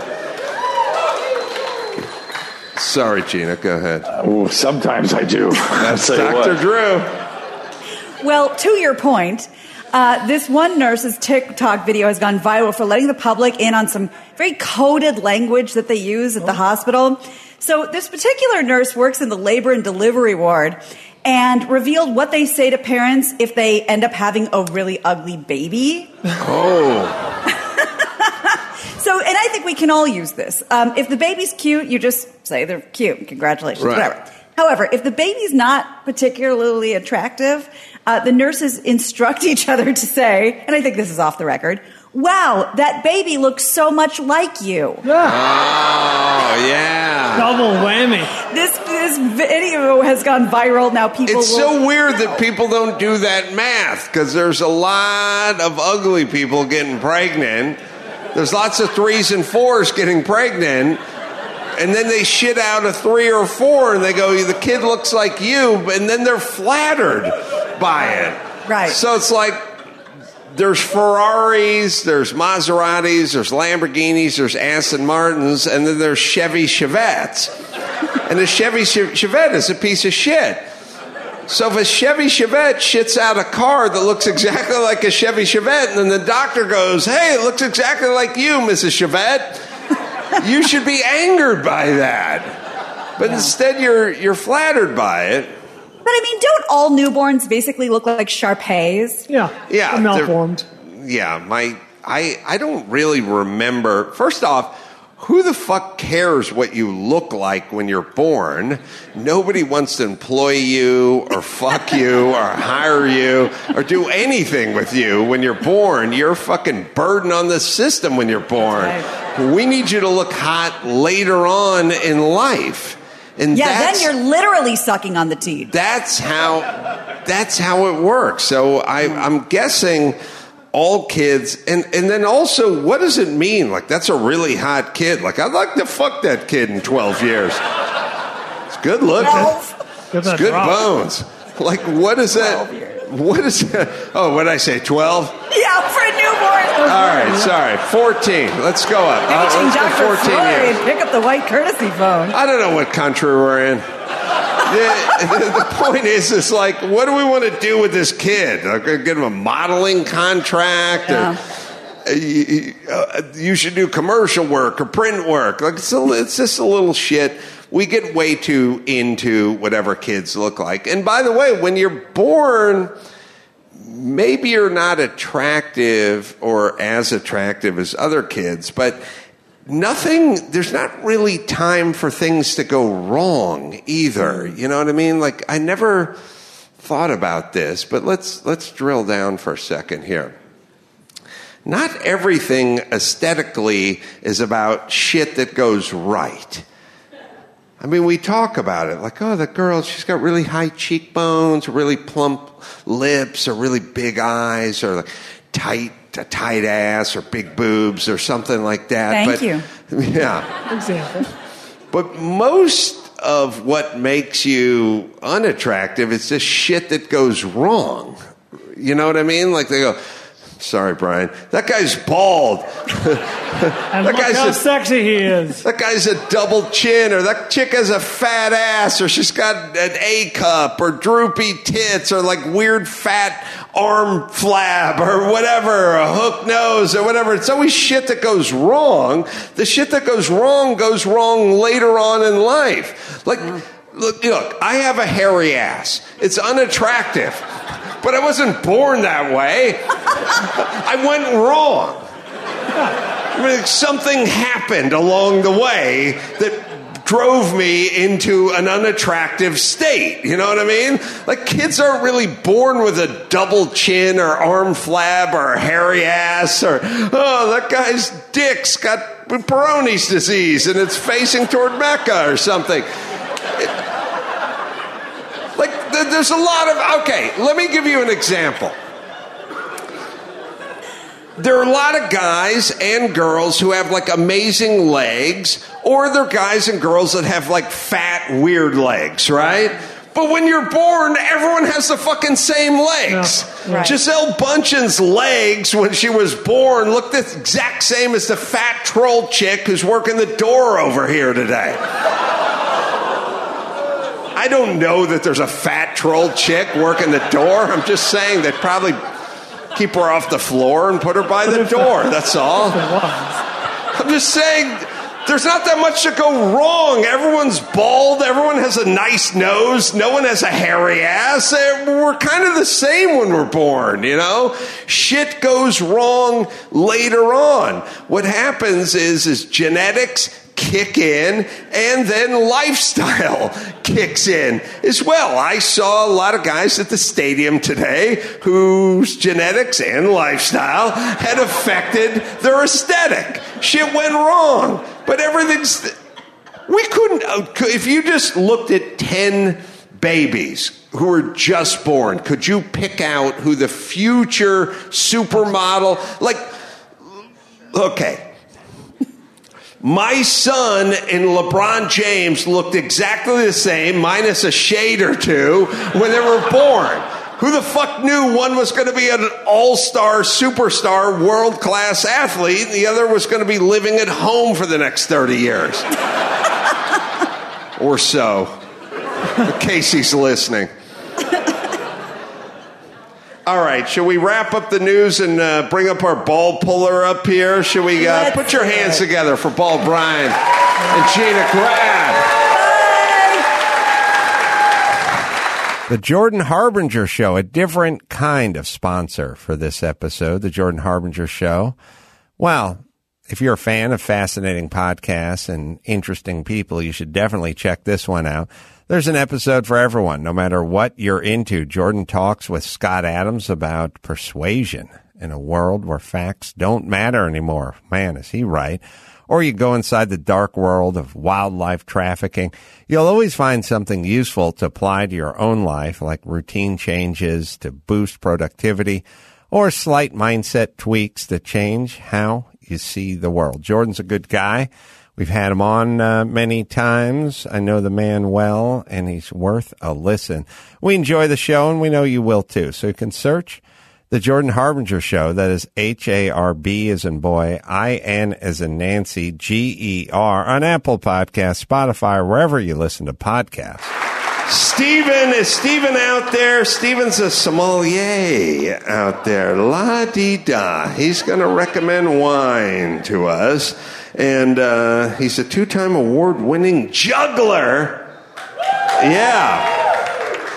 A: Sorry, Gina, go ahead.
J: Sometimes I do.
A: That's Dr. Drew.
D: Well, to your point, this one nurse's TikTok video has gone viral for letting the public in on some very coded language that they use at the hospital. So this particular nurse works in the labor and delivery ward and revealed what they say to parents if they end up having a really ugly baby.
A: Oh.
D: So, and I think we can all use this. If the baby's cute, you just say they're cute. Congratulations,
A: right.
D: Whatever. However, if the baby's not particularly attractive, the nurses instruct each other to say, and I think this is off the record, wow, that baby looks so much like you.
A: Oh, yeah.
E: Double whammy.
D: This video has gone viral. Now people
A: It's so weird that people don't do that math, because there's a lot of ugly people getting pregnant. There's lots of 3s and 4s getting pregnant. And then they shit out a 3 or 4 and they go, the kid looks like you, and then they're flattered by it.
D: Right.
A: So it's like there's Ferraris, there's Maseratis, there's Lamborghinis, there's Aston Martins, and then there's Chevy Chevettes. And the Chevy Chevette is a piece of shit. So if a Chevy Chevette shits out a car that looks exactly like a Chevy Chevette, and then the doctor goes, hey, it looks exactly like you, Mrs. Chevette, you should be angered by that. But instead you're flattered by it.
D: But I mean, don't all newborns basically look like Shar-Peis?
E: Yeah.
A: Yeah.
E: Malformed.
A: Yeah. I don't really remember. First off, who the fuck cares what you look like when you're born? Nobody wants to employ you or fuck you or hire you or do anything with you when you're born. You're a fucking burden on the system when you're born.
D: Right.
A: We need you to look hot later on in life. And
D: then you're literally sucking on the teat.
A: That's how it works. So I'm guessing all kids, and then also, what does it mean? Like, that's a really hot kid. Like, I'd like to fuck that kid in 12 years. It's good looking.
D: 12?
A: It's good bones. Like, what is that? What is that? Oh, what did I say, 12?
D: Yeah, for a newborn.
A: All right, sorry, 14. Let's go up.
D: Imaging
A: Let's go
D: Dr.
A: 14 years.
D: Floyd, pick up the white courtesy phone.
A: I don't know what country we're in. The point is like, what do we want to do with this kid? Like, give him a modeling contract, or you should do commercial work or print work. Like, it's just a little shit. We get way too into whatever kids look like. And by the way, when you're born, maybe you're not attractive or as attractive as other kids, but there's not really time for things to go wrong either. You know what I mean? Like, I never thought about this, but let's drill down for a second here. Not everything aesthetically is about shit that goes right. I mean, we talk about it like, oh, the girl, she's got really high cheekbones, really plump lips, or really big eyes, or like a tight ass, or big boobs, or something like that.
D: Thank you.
A: Yeah.
E: Example.
A: But most of what makes you unattractive is just shit that goes wrong. You know what I mean? Like, they go, Sorry, Brian. That guy's bald.
E: And look how sexy he is.
A: That guy's a double chin, or that chick has a fat ass, or she's got an A cup, or droopy tits, or like weird fat arm flab, or whatever, or a hook nose, or whatever. It's always shit that goes wrong. The shit that goes wrong later on in life. Like, look, I have a hairy ass. It's unattractive. But I wasn't born that way. I went wrong. I mean, something happened along the way that drove me into an unattractive state. You know what I mean? Like, kids aren't really born with a double chin or arm flab or a hairy ass or, oh, that guy's dick's got Peyronie's disease and it's facing toward Mecca or something. There's a lot of... Okay, let me give you an example. There are a lot of guys and girls who have, like, amazing legs, or they're guys and girls that have, like, fat, weird legs, right? But when you're born, everyone has the fucking same legs.
E: Yeah. Right.
A: Gisele Bundchen's legs, when she was born, looked the exact same as the fat troll chick who's working the door over here today. I don't know that there's a fat troll chick working the door. I'm just saying they'd probably keep her off the floor and put her by the door. That's all. I'm just saying there's not that much to go wrong. Everyone's bald. Everyone has a nice nose. No one has a hairy ass. We're kind of the same when we're born, you know? Shit goes wrong later on. What happens is genetics kick in, and then lifestyle kicks in as well. I saw a lot of guys at the stadium today whose genetics and lifestyle had affected their aesthetic. Shit went wrong, but everything's... We couldn't... If you just looked at 10 babies who were just born, could you pick out who the future supermodel... Like, okay... My son and LeBron James looked exactly the same, minus a shade or two, when they were born. Who the fuck knew one was going to be an all-star, superstar, world-class athlete, and the other was going to be living at home for the next 30 years? Or so. In case he's listening. All right, shall we wrap up the news and bring up our ball puller up here? Shall we put your hands together for Bald Brian and Gina Grad?
F: The Jordan Harbinger Show, a different kind of sponsor for this episode, the Jordan Harbinger Show. Well, if you're a fan of fascinating podcasts and interesting people, you should definitely check this one out. There's an episode for everyone, no matter what you're into. Jordan talks with Scott Adams about persuasion in a world where facts don't matter anymore. Man, is he right. Or you go inside the dark world of wildlife trafficking. You'll always find something useful to apply to your own life, like routine changes to boost productivity or slight mindset tweaks to change how you see the world. Jordan's a good guy. We've had him on many times. I know the man well, and he's worth a listen. We enjoy the show, and we know you will too. So you can search The Jordan Harbinger Show. That is H-A-R-B as in boy, I-N as in Nancy, G-E-R, on Apple Podcasts, Spotify, or wherever you listen to podcasts.
A: Is Steven out there? Steven's a sommelier out there. La-dee-da. He's going to recommend wine to us. And he's a 2-time award-winning juggler. Yeah.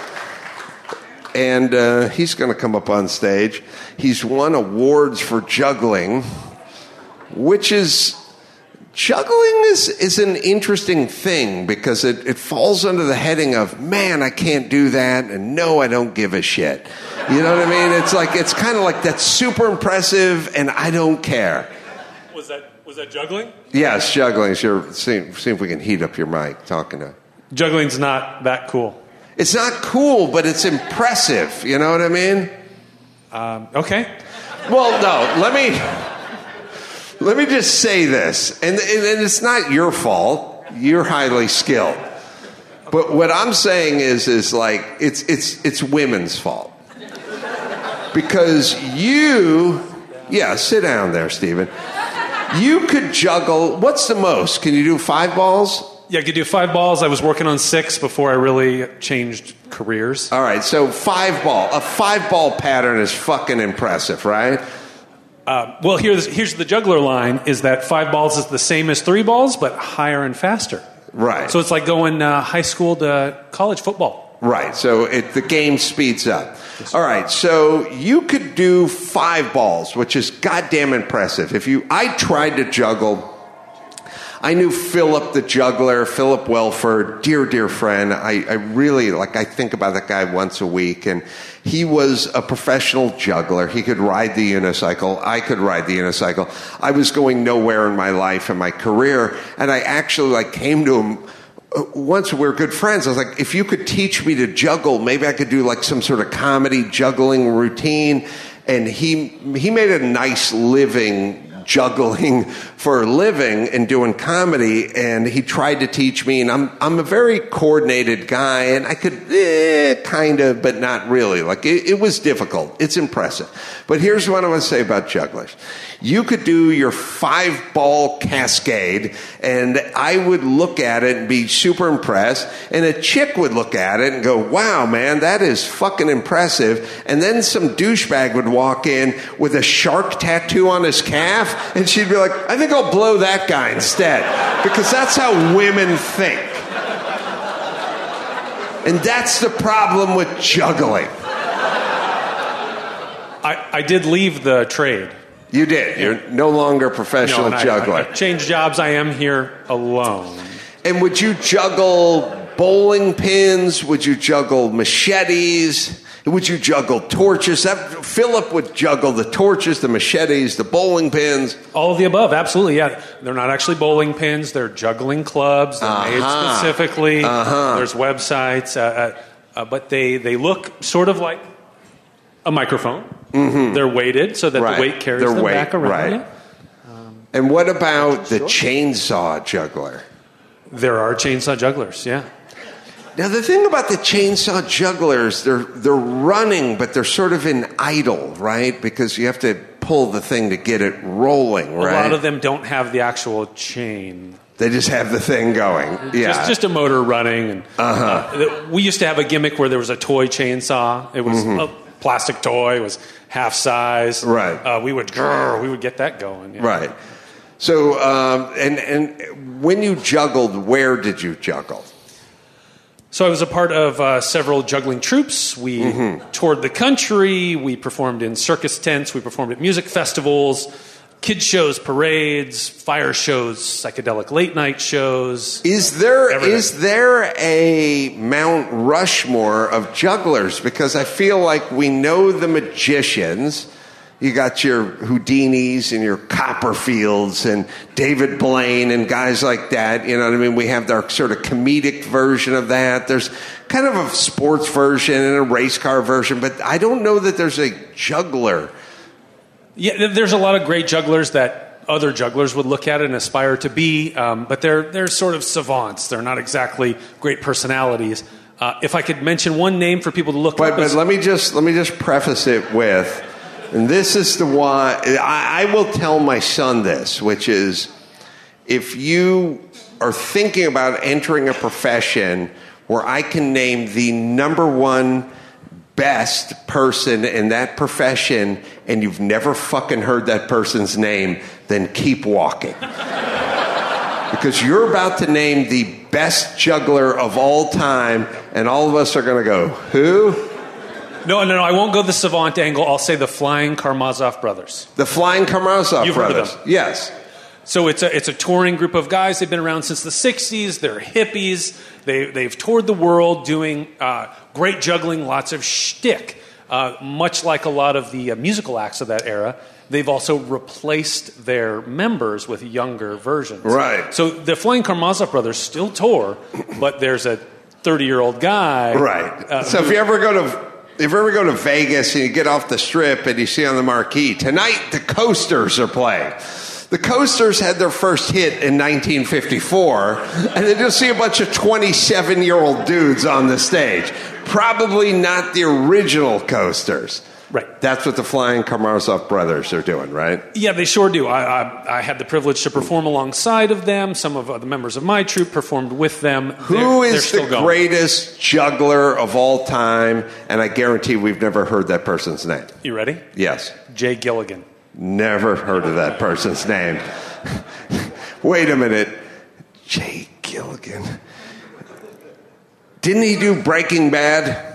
A: And he's going to come up on stage. He's won awards for juggling, which is... Juggling is an interesting thing because it falls under the heading of, man, I can't do that, and no, I don't give a shit. You know what I mean? It's kind of like that's super impressive, and I don't care.
K: Was that juggling?
A: Yes, juggling. Sure. See if we can heat up your mic talking to.
K: Juggling's not that cool.
A: It's not cool, but it's impressive. You know what I mean?
K: Okay.
A: Well, no. Let me just say this, and it's not your fault. You're highly skilled, but what I'm saying is like it's women's fault because you Yeah, sit down there, Stephen. You could juggle, what's the most? Can you do 5 balls?
K: Yeah, I could do 5 balls. I was working on 6 before I really changed careers.
A: All right, so 5 ball. A 5-ball pattern is fucking impressive, right?
K: Well, here's the juggler line, is that 5 balls is the same as 3 balls, but higher and faster.
A: Right.
K: So it's like going high school to college football.
A: Right, so the game speeds up. All right, so you could do 5 balls, which is goddamn impressive. I tried to juggle. I knew Philip the juggler, Philip Welford, dear friend. I really, I think about that guy once a week, and he was a professional juggler. He could ride the unicycle. I could ride the unicycle. I was going nowhere in my life and my career, and I actually, came to him once. We were good friends. I was like, if you could teach me to juggle, maybe I could do, some sort of comedy juggling routine. And he made a nice living juggling for a living and doing comedy, and he tried to teach me, and I'm a very coordinated guy, and I could kind of, but not really. It was difficult. It's impressive. But here's what I want to say about jugglers. You could do your 5-ball cascade, and I would look at it and be super impressed, and a chick would look at it and go, wow, man, that is fucking impressive. And then some douchebag would walk in with a shark tattoo on his calf, and she'd be like, I think I'll blow that guy instead, because that's how women think. And that's the problem with juggling.
K: I did leave the trade.
A: You did. You're no longer a professional juggler.
K: I changed jobs. I am here alone.
A: And would you juggle bowling pins? Would you juggle machetes? Would you juggle torches? Philip would juggle the torches, the machetes, the bowling pins.
K: All of the above, absolutely, yeah. They're not actually bowling pins. They're juggling clubs. They're made specifically. There's websites. But they look sort of like a microphone. Mm-hmm. They're weighted so that the weight carries them back around.
A: Right.
K: Yeah.
A: And what about the chainsaw juggler?
K: There are chainsaw jugglers, yeah.
A: Now, the thing about the chainsaw jugglers, they're running, but they're sort of in idle, right? Because you have to pull the thing to get it rolling, right?
K: A lot of them don't have the actual chain.
A: They just have the thing going. Yeah.
K: Just a motor running. And, we used to have a gimmick where there was a toy chainsaw. It was a plastic toy. It was half size.
A: Right.
K: We would get that going. Yeah.
A: Right. So, and when you juggled, where did you juggle?
K: So I was a part of several juggling troupes. We toured the country. We performed in circus tents. We performed at music festivals, kid shows, parades, fire shows, psychedelic late night shows. Is
A: there a Mount Rushmore of jugglers? Because I feel like we know the magicians. You got your Houdinis and your Copperfields and David Blaine and guys like that. You know what I mean? We have our sort of comedic version of that. There's kind of a sports version and a race car version, but I don't know that there's a juggler.
K: Yeah, there's a lot of great jugglers that other jugglers would look at and aspire to be, but they're sort of savants. They're not exactly great personalities. If I could mention one name for people to look up.
A: But let me just preface it with, and this is the one, I will tell my son this, which is, if you are thinking about entering a profession where I can name the number one best person in that profession and you've never fucking heard that person's name, then keep walking. Because you're about to name the best juggler of all time, and all of us are going to go, who?
K: No, I won't go the savant angle. I'll say the Flying Karamazov Brothers.
A: The Flying Karamazov
K: You've
A: Brothers.
K: Heard of them.
A: Yes.
K: So it's a touring group of guys. They've been around since the 60s. They're hippies. They've toured the world doing great juggling, lots of shtick. Much like a lot of the musical acts of that era, they've also replaced their members with younger versions.
A: Right.
K: So the Flying Karamazov Brothers still tour, but there's a 30-year-old guy.
A: Right. So if you ever go to Vegas and you get off the strip and you see on the marquee, tonight the Coasters are playing. The Coasters had their first hit in 1954, and then you'll see a bunch of 27-year-old dudes on the stage. Probably not the original Coasters.
K: Right.
A: That's what the Flying Karamazov brothers are doing, right?
K: Yeah, they sure do. I had the privilege to perform alongside of them. Some of the members of my troupe performed with them.
A: Who is the greatest juggler of all time? And I guarantee we've never heard that person's name.
K: You ready?
A: Yes.
K: Jay Gilligan.
A: Never heard of that person's name. Wait a minute. Jay Gilligan. Didn't he do Breaking Bad?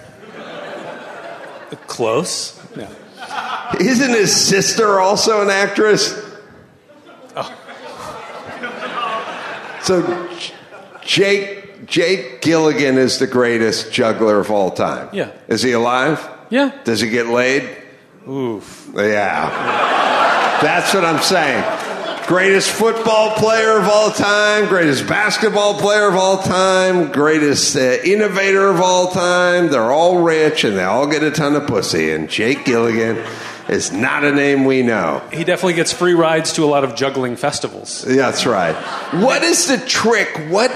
K: Close. Yeah.
A: Isn't his sister also an actress?
K: Oh.
A: So Jake Gilligan is the greatest juggler of all time.
K: Yeah.
A: Is he alive?
K: Yeah.
A: Does he get laid?
K: Oof.
A: Yeah. That's what I'm saying. Greatest football player of all time, greatest basketball player of all time, greatest innovator of all time. They're all rich and they all get a ton of pussy. And Jake Gilligan is not a name we know.
K: He definitely gets free rides to a lot of juggling festivals.
A: That's right. What is the trick? What?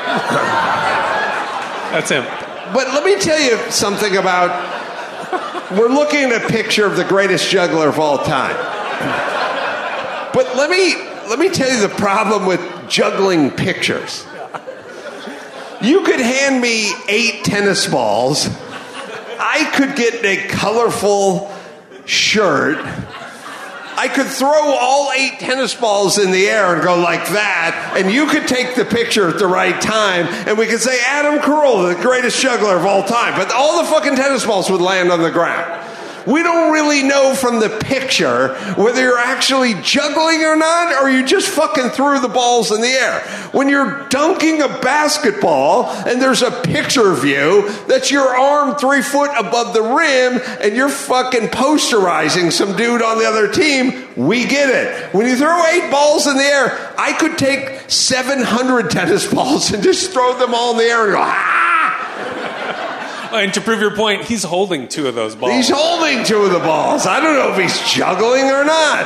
K: That's him.
A: But let me tell you something about... We're looking at a picture of the greatest juggler of all time. But let me tell you the problem with juggling pictures. You could hand me 8 tennis balls. I could get a colorful shirt. I could throw all 8 tennis balls in the air and go like that, and you could take the picture at the right time, and we could say Adam Carolla, the greatest juggler of all time. But all the fucking tennis balls would land on the ground. We don't really know from the picture whether you're actually juggling or not, or you just fucking threw the balls in the air. When you're dunking a basketball and there's a picture of you, that's your arm 3 foot above the rim, and you're fucking posterizing some dude on the other team, we get it. When you throw 8 balls in the air, I could take 700 tennis balls and just throw them all in the air and go, ah!
K: And to prove your point, he's holding 2 of those balls.
A: He's holding 2 of the balls. I don't know if he's juggling or not.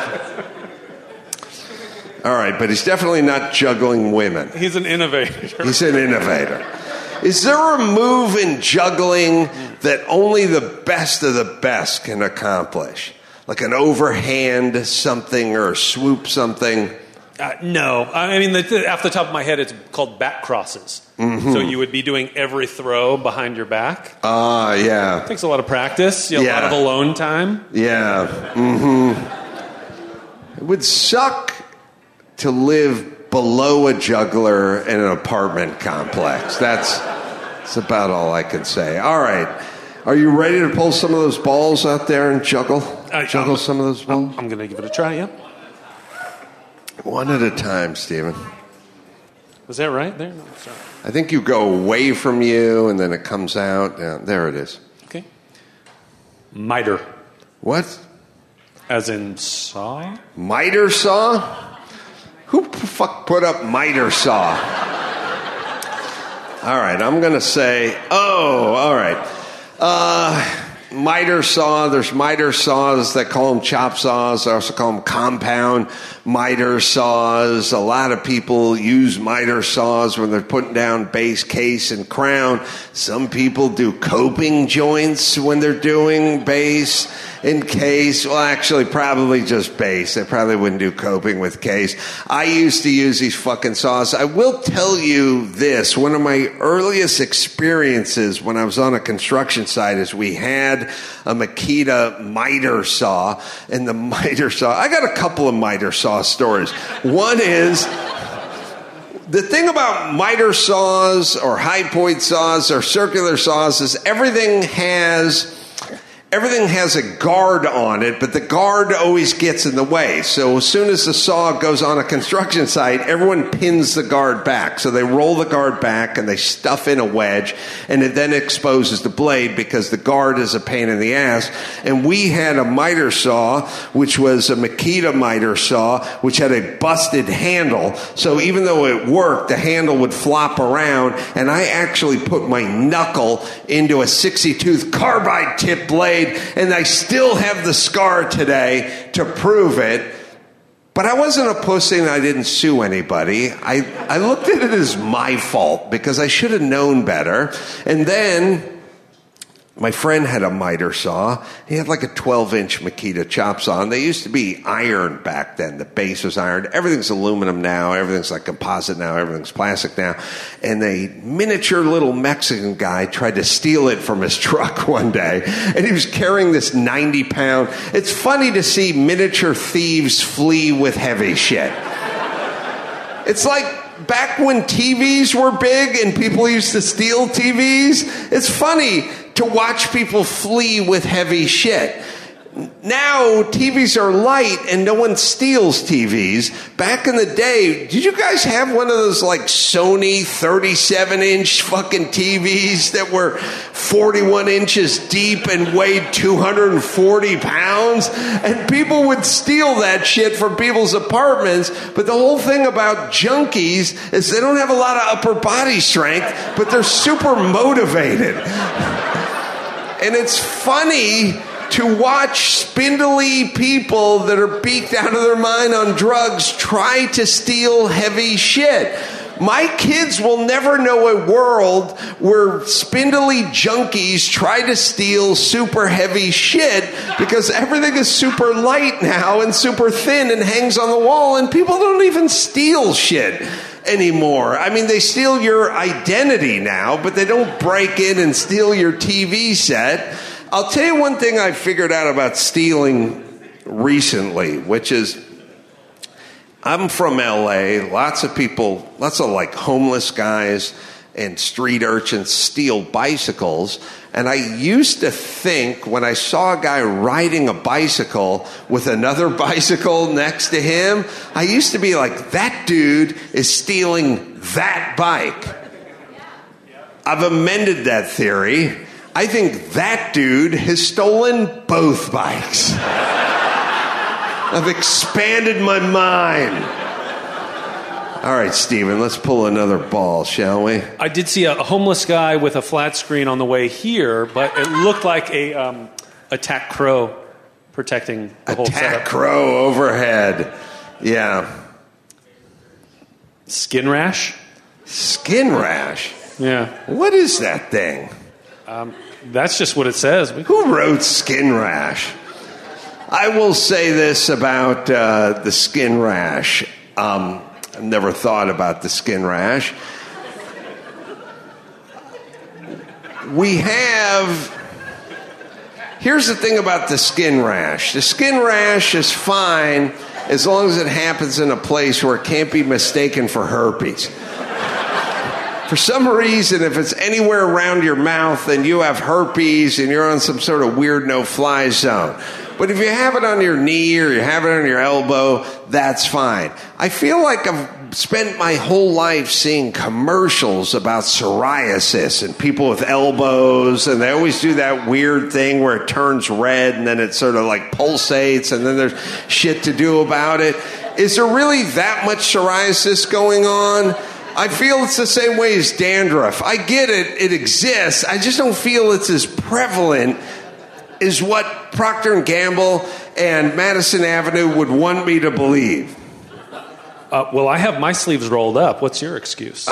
A: All right, but he's definitely not juggling women.
K: He's an innovator.
A: He's an innovator. Is there a move in juggling that only the best of the best can accomplish? Like an overhand something or a swoop something?
K: No. I mean, off the top of my head, it's called back crosses. Mm-hmm. So you would be doing every throw behind your back.
A: Yeah.
K: It takes a lot of practice, a lot of alone time.
A: Yeah. Mm-hmm. It would suck to live below a juggler in an apartment complex. That's about all I can say. All right. Are you ready to pull some of those balls out there and juggle? Juggle some of those balls?
K: I'm going to give it a try, yeah.
A: One at a time, Stephen.
K: Was that right there? No, sorry.
A: I think you go away from you, and then it comes out. Yeah, there it is.
K: Okay. Miter.
A: What?
K: As in saw?
A: Miter saw? Who the fuck put up miter saw? All right, I'm going to say, all right. Miter saw. There's miter saws that call them chop saws. They also call them compound miter saws. A lot of people use miter saws when they're putting down base, case, and crown. Some people do coping joints when they're doing base and case. Well, actually, probably just base. They probably wouldn't do coping with case. I used to use these fucking saws. I will tell you this. One of my earliest experiences when I was on a construction site is we had a Makita miter saw. And the miter saw, I got a couple of miter saw stories. One is, the thing about miter saws or high point saws or circular saws is everything has a guard on it, but the guard always gets in the way. So as soon as the saw goes on a construction site, everyone pins the guard back. So they roll the guard back and they stuff in a wedge, and it then exposes the blade because the guard is a pain in the ass. And we had a miter saw, which was a Makita miter saw, which had a busted handle. So even though it worked, the handle would flop around, and I actually put my knuckle into a 60-tooth carbide tip blade, and I still have the scar today to prove it. But I wasn't a pussy and I didn't sue anybody. I looked at it as my fault because I should have known better. And then my friend had a miter saw. He had like a 12-inch Makita chop saw. And they used to be iron back then. The base was iron. Everything's aluminum now. Everything's like composite now. Everything's plastic now. And a miniature little Mexican guy tried to steal it from his truck one day. And he was carrying this 90-pound. It's funny to see miniature thieves flee with heavy shit. It's like back when TVs were big and people used to steal TVs. It's funny to watch people flee with heavy shit. Now, TVs are light and no one steals TVs. Back in the day, did you guys have one of those like Sony 37-inch fucking TVs that were 41 inches deep and weighed 240 pounds? And people would steal that shit from people's apartments. But the whole thing about junkies is they don't have a lot of upper body strength, but they're super motivated. And it's funny to watch spindly people that are beat out of their mind on drugs try to steal heavy shit. My kids will never know a world where spindly junkies try to steal super heavy shit because everything is super light now and super thin and hangs on the wall, and people don't even steal shit anymore. I mean, they steal your identity now, but they don't break in and steal your TV set. I'll tell you one thing I figured out about stealing recently, which is I'm from LA. Lots of people, lots of like homeless guys and street urchins steal bicycles. And I used to think when I saw a guy riding a bicycle with another bicycle next to him, I used to be like, that dude is stealing that bike. I've amended that theory. I think that dude has stolen both bikes. I've expanded my mind. All right, Steven, let's pull another ball, shall we?
K: I did see a homeless guy with a flat screen on the way here, but it looked like a attack crow protecting the whole setup.
A: Attack crow overhead. Yeah.
K: Skin rash?
A: Skin rash?
K: Yeah.
A: What is that thing?
K: That's just what it says.
A: Who wrote skin rash? I will say this about the skin rash. I've never thought about the skin rash. Here's the thing about the skin rash. The skin rash is fine as long as it happens in a place where it can't be mistaken for herpes. For some reason, if it's anywhere around your mouth and you have herpes and you're on some sort of weird no-fly zone. But if you have it on your knee or you have it on your elbow, that's fine. I feel like I've spent my whole life seeing commercials about psoriasis and people with elbows, and they always do that weird thing where it turns red and then it sort of like pulsates and then there's shit to do about it. Is there really that much psoriasis going on? I feel it's the same way as dandruff. I get it. It exists. I just don't feel it's as prevalent as what Procter & Gamble and Madison Avenue would want me to believe.
K: Well, I have my sleeves rolled up. What's your excuse?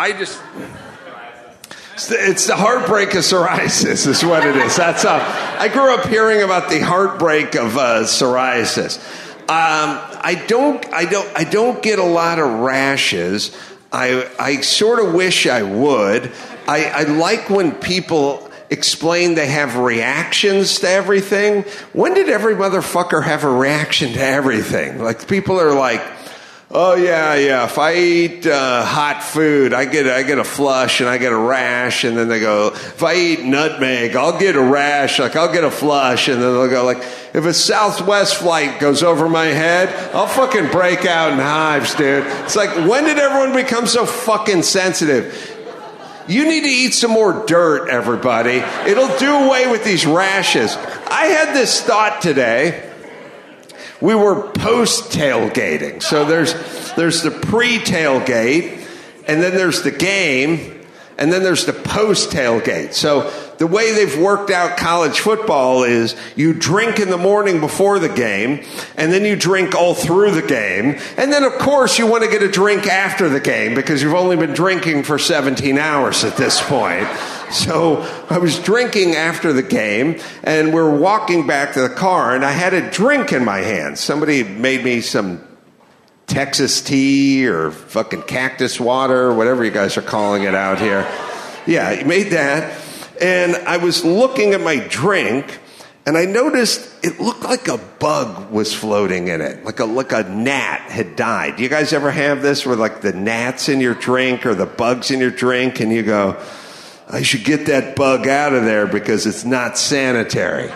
A: It's the heartbreak of psoriasis is what it is. That's I grew up hearing about the heartbreak of psoriasis. I don't get a lot of rashes. I sort of wish I would. I like when people explain they have reactions to everything. When did every motherfucker have a reaction to everything? Like, people are like, oh yeah, if I eat hot food, I get a flush and I get a rash. And then they go, if I eat nutmeg, I'll get a rash, like I'll get a flush. And then they'll go like, if a Southwest flight goes over my head, I'll fucking break out in hives, dude. It's like, when did everyone become so fucking sensitive? You need to eat some more dirt, everybody. It'll do away with these rashes. I had this thought today. We were post-tailgating. So there's the pre-tailgate, and then there's the game, and then there's the post-tailgate. So the way they've worked out college football is you drink in the morning before the game, and then you drink all through the game, and then, of course, you want to get a drink after the game because you've only been drinking for 17 hours at this point. So I was drinking after the game, and we're walking back to the car, and I had a drink in my hand. Somebody made me some Texas tea or fucking cactus water, whatever you guys are calling it out here. Yeah, he made that. And I was looking at my drink, and I noticed it looked like a bug was floating in it, like a gnat had died. Do you guys ever have this where like the gnats in your drink or the bugs in your drink, and you go, I should get that bug out of there because it's not sanitary.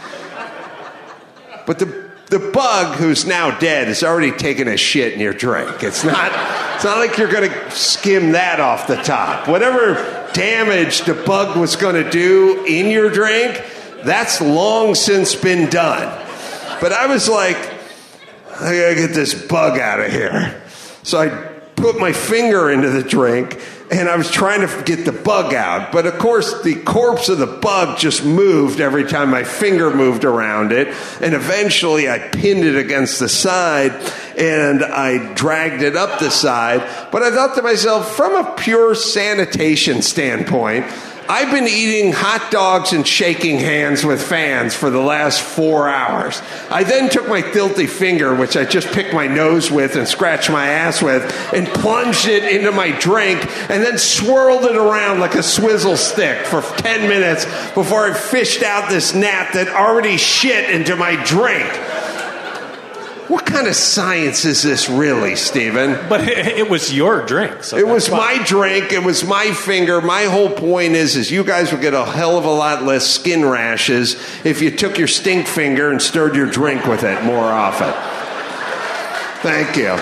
A: But the bug, who's now dead, has already taken a shit in your drink. It's not like you're going to skim that off the top. Whatever damage the bug was going to do in your drink, that's long since been done. But I was like, I got to get this bug out of here. So I put my finger into the drink, and I was trying to get the bug out. But, of course, the corpse of the bug just moved every time my finger moved around it. And eventually I pinned it against the side, and I dragged it up the side. But I thought to myself, from a pure sanitation standpoint, I've been eating hot dogs and shaking hands with fans for the last 4 hours. I then took my filthy finger, which I just picked my nose with and scratched my ass with, and plunged it into my drink, and then swirled it around like a swizzle stick for 10 minutes before I fished out this gnat that already shit into my drink. What kind of science is this really, Stephen?
K: But it was your drink. So
A: it was my drink. It was my finger. My whole point is you guys would get a hell of a lot less skin rashes if you took your stink finger and stirred your drink with it more often. Thank you.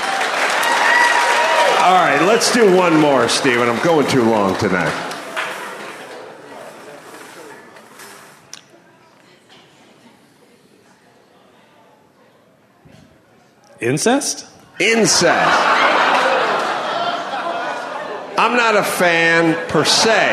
A: All right, let's do one more, Stephen. I'm going too long tonight.
K: Incest?
A: Incest. I'm not a fan per se,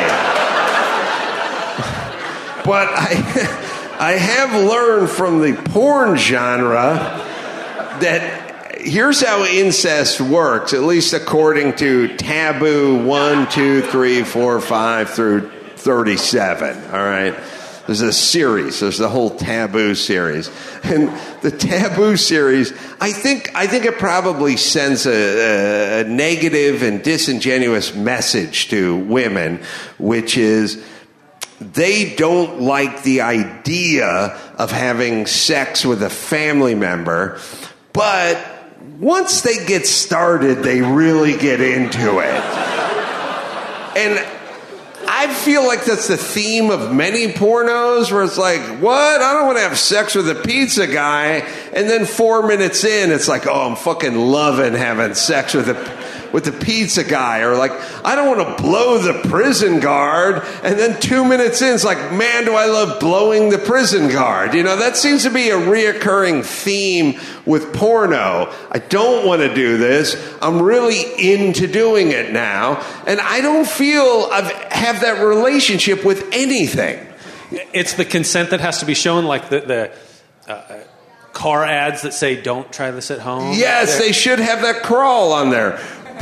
A: but I have learned from the porn genre that here's how incest works, at least according to Taboo 1, 2, 3, 4, 5 through 37, all right? There's a series. There's the whole Taboo series. And the Taboo series, I think it probably sends a negative and disingenuous message to women, which is they don't like the idea of having sex with a family member, but once they get started, they really get into it. And I feel like that's the theme of many pornos where it's like, what? I don't want to have sex with a pizza guy. And then 4 minutes in, it's like, oh, I'm fucking loving having sex with the pizza guy. Or like, I don't want to blow the prison guard. And then 2 minutes in, it's like, man, do I love blowing the prison guard. You know, that seems to be a reoccurring theme with porno. I don't want to do this. I'm really into doing it now. And I don't feel I have that relationship with anything.
K: It's the consent that has to be shown, like the car ads that say, don't try this at home.
A: Yes, they should have that crawl on there.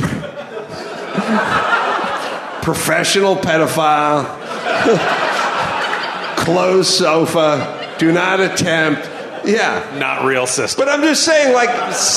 A: Professional pedophile. Closed sofa. Do not attempt. Yeah.
K: Not real sister.
A: But I'm just saying, like,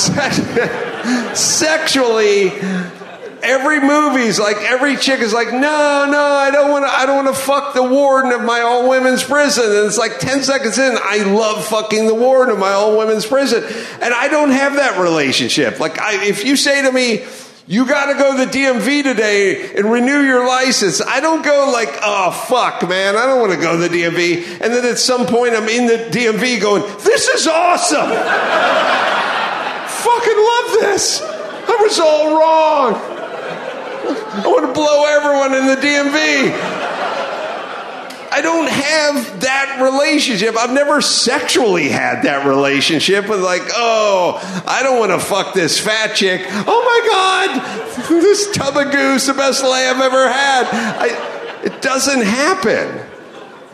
A: sexually, every movie's like, every chick is like, no, I don't want to fuck the warden of my all-women's prison. And it's like 10 seconds in, I love fucking the warden of my all-women's prison. And I don't have that relationship. Like, if you say to me, you got to go to the DMV today and renew your license, I don't go like, oh, fuck, man, I don't want to go to the DMV. And then at some point I'm in the DMV going, this is awesome. Fucking love this. I was all wrong. I want to blow everyone in the DMV. I don't have that relationship. I've never sexually had that relationship with like, oh, I don't want to fuck this fat chick. Oh my God, this tub of goose, the best lay I've ever had. It doesn't happen.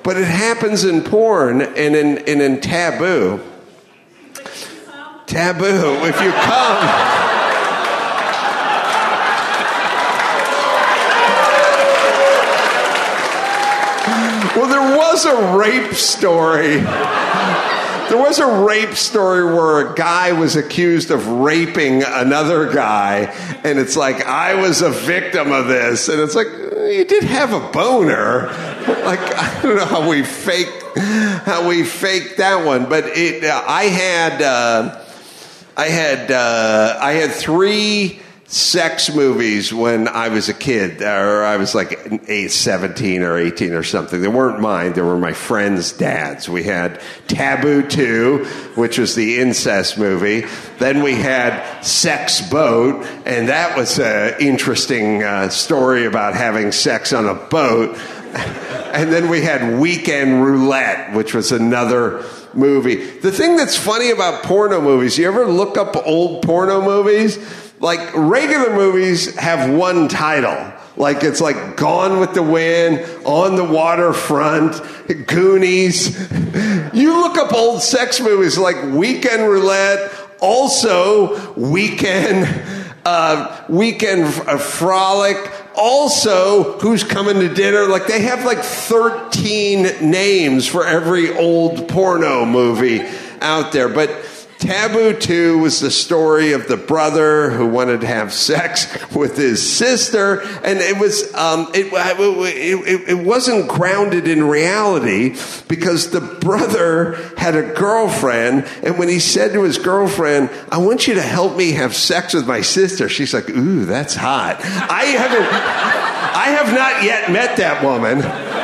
A: but it happens in porn and in Taboo. Taboo, if you come... Well, there was a rape story. There was a rape story where a guy was accused of raping another guy, and it's like, I was a victim of this. And it's like, you did have a boner. Like, I don't know how we faked that one. But I had 3 sex movies when I was a kid, or I was like 17 or 18 or something. They weren't mine. They were my friends' dads. We had Taboo 2, which was the incest movie. Then we had Sex Boat, and that was an interesting story about having sex on a boat. And then we had Weekend Roulette, which was another movie. The thing that's funny about porno movies, you ever look up old porno movies? Like, regular movies have one title. Like, it's like Gone with the Wind, On the Waterfront, Goonies. You look up old sex movies like Weekend Roulette, also Weekend Frolic, also Who's Coming to Dinner. Like, they have like 13 names for every old porno movie out there. But Taboo 2 was the story of the brother who wanted to have sex with his sister, and it was it wasn't grounded in reality because the brother had a girlfriend, and when he said to his girlfriend, "I want you to help me have sex with my sister," she's like, "Ooh, that's hot." I have not yet met that woman.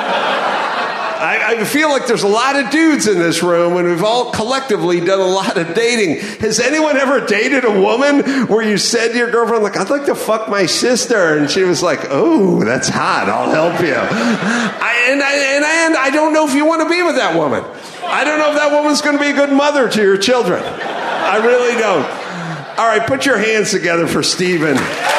A: I feel like there's a lot of dudes in this room, and we've all collectively done a lot of dating. Has anyone ever dated a woman where you said to your girlfriend, like, "I'd like to fuck my sister," and she was like, "Oh, that's hot, I'll help you." And I don't know if you want to be with that woman. I don't know if that woman's going to be a good mother to your children. I really don't. All right, put your hands together for Steven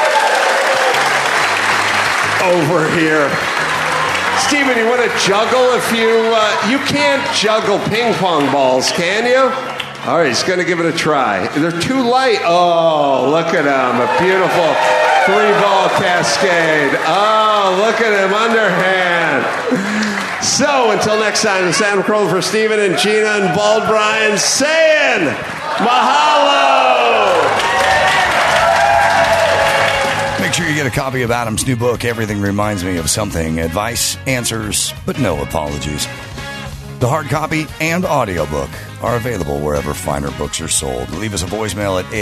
A: over here. Steven, you want to juggle you can't juggle ping pong balls, can you? All right, he's going to give it a try. They're too light. Oh, look at him. A beautiful 3-ball cascade. Oh, look at him, underhand. So, until next time, it's Adam Carolla for Steven and Gina and Bald Brian saying mahalo!
G: Make sure you get a copy of Adam's new book, Everything Reminds Me of Something. Advice, answers, but no apologies. The hard copy and audiobook are available wherever finer books are sold. Leave us a voicemail at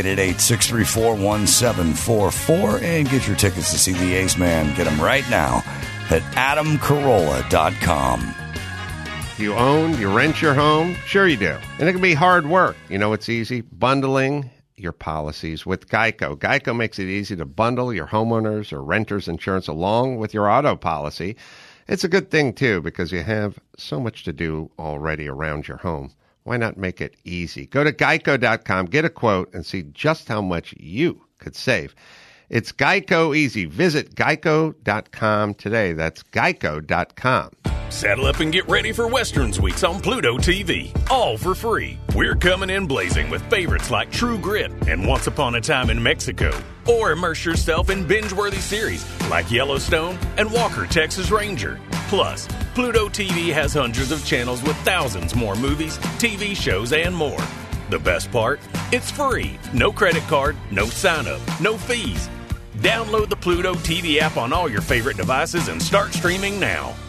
G: 888-634-1744 and get your tickets to see the Ace Man. Get them right now at adamcarolla.com.
F: You own, you rent your home? Sure you do. And it can be hard work. You know what's easy? Bundling your policies with Geico. Geico makes it easy to bundle your homeowners or renters insurance along with your auto policy. It's a good thing, too, because you have so much to do already around your home. Why not make it easy? Go to geico.com, get a quote, and see just how much you could save. It's Geico easy. Visit geico.com today. That's geico.com.
H: Saddle up and get ready for Westerns Weeks on Pluto TV, all for free. We're coming in blazing with favorites like True Grit and Once Upon a Time in Mexico. Or immerse yourself in binge-worthy series like Yellowstone and Walker, Texas Ranger. Plus, Pluto TV has hundreds of channels with thousands more movies, TV shows, and more. The best part? It's free. No credit card, no sign-up, no fees. Download the Pluto TV app on all your favorite devices and start streaming now.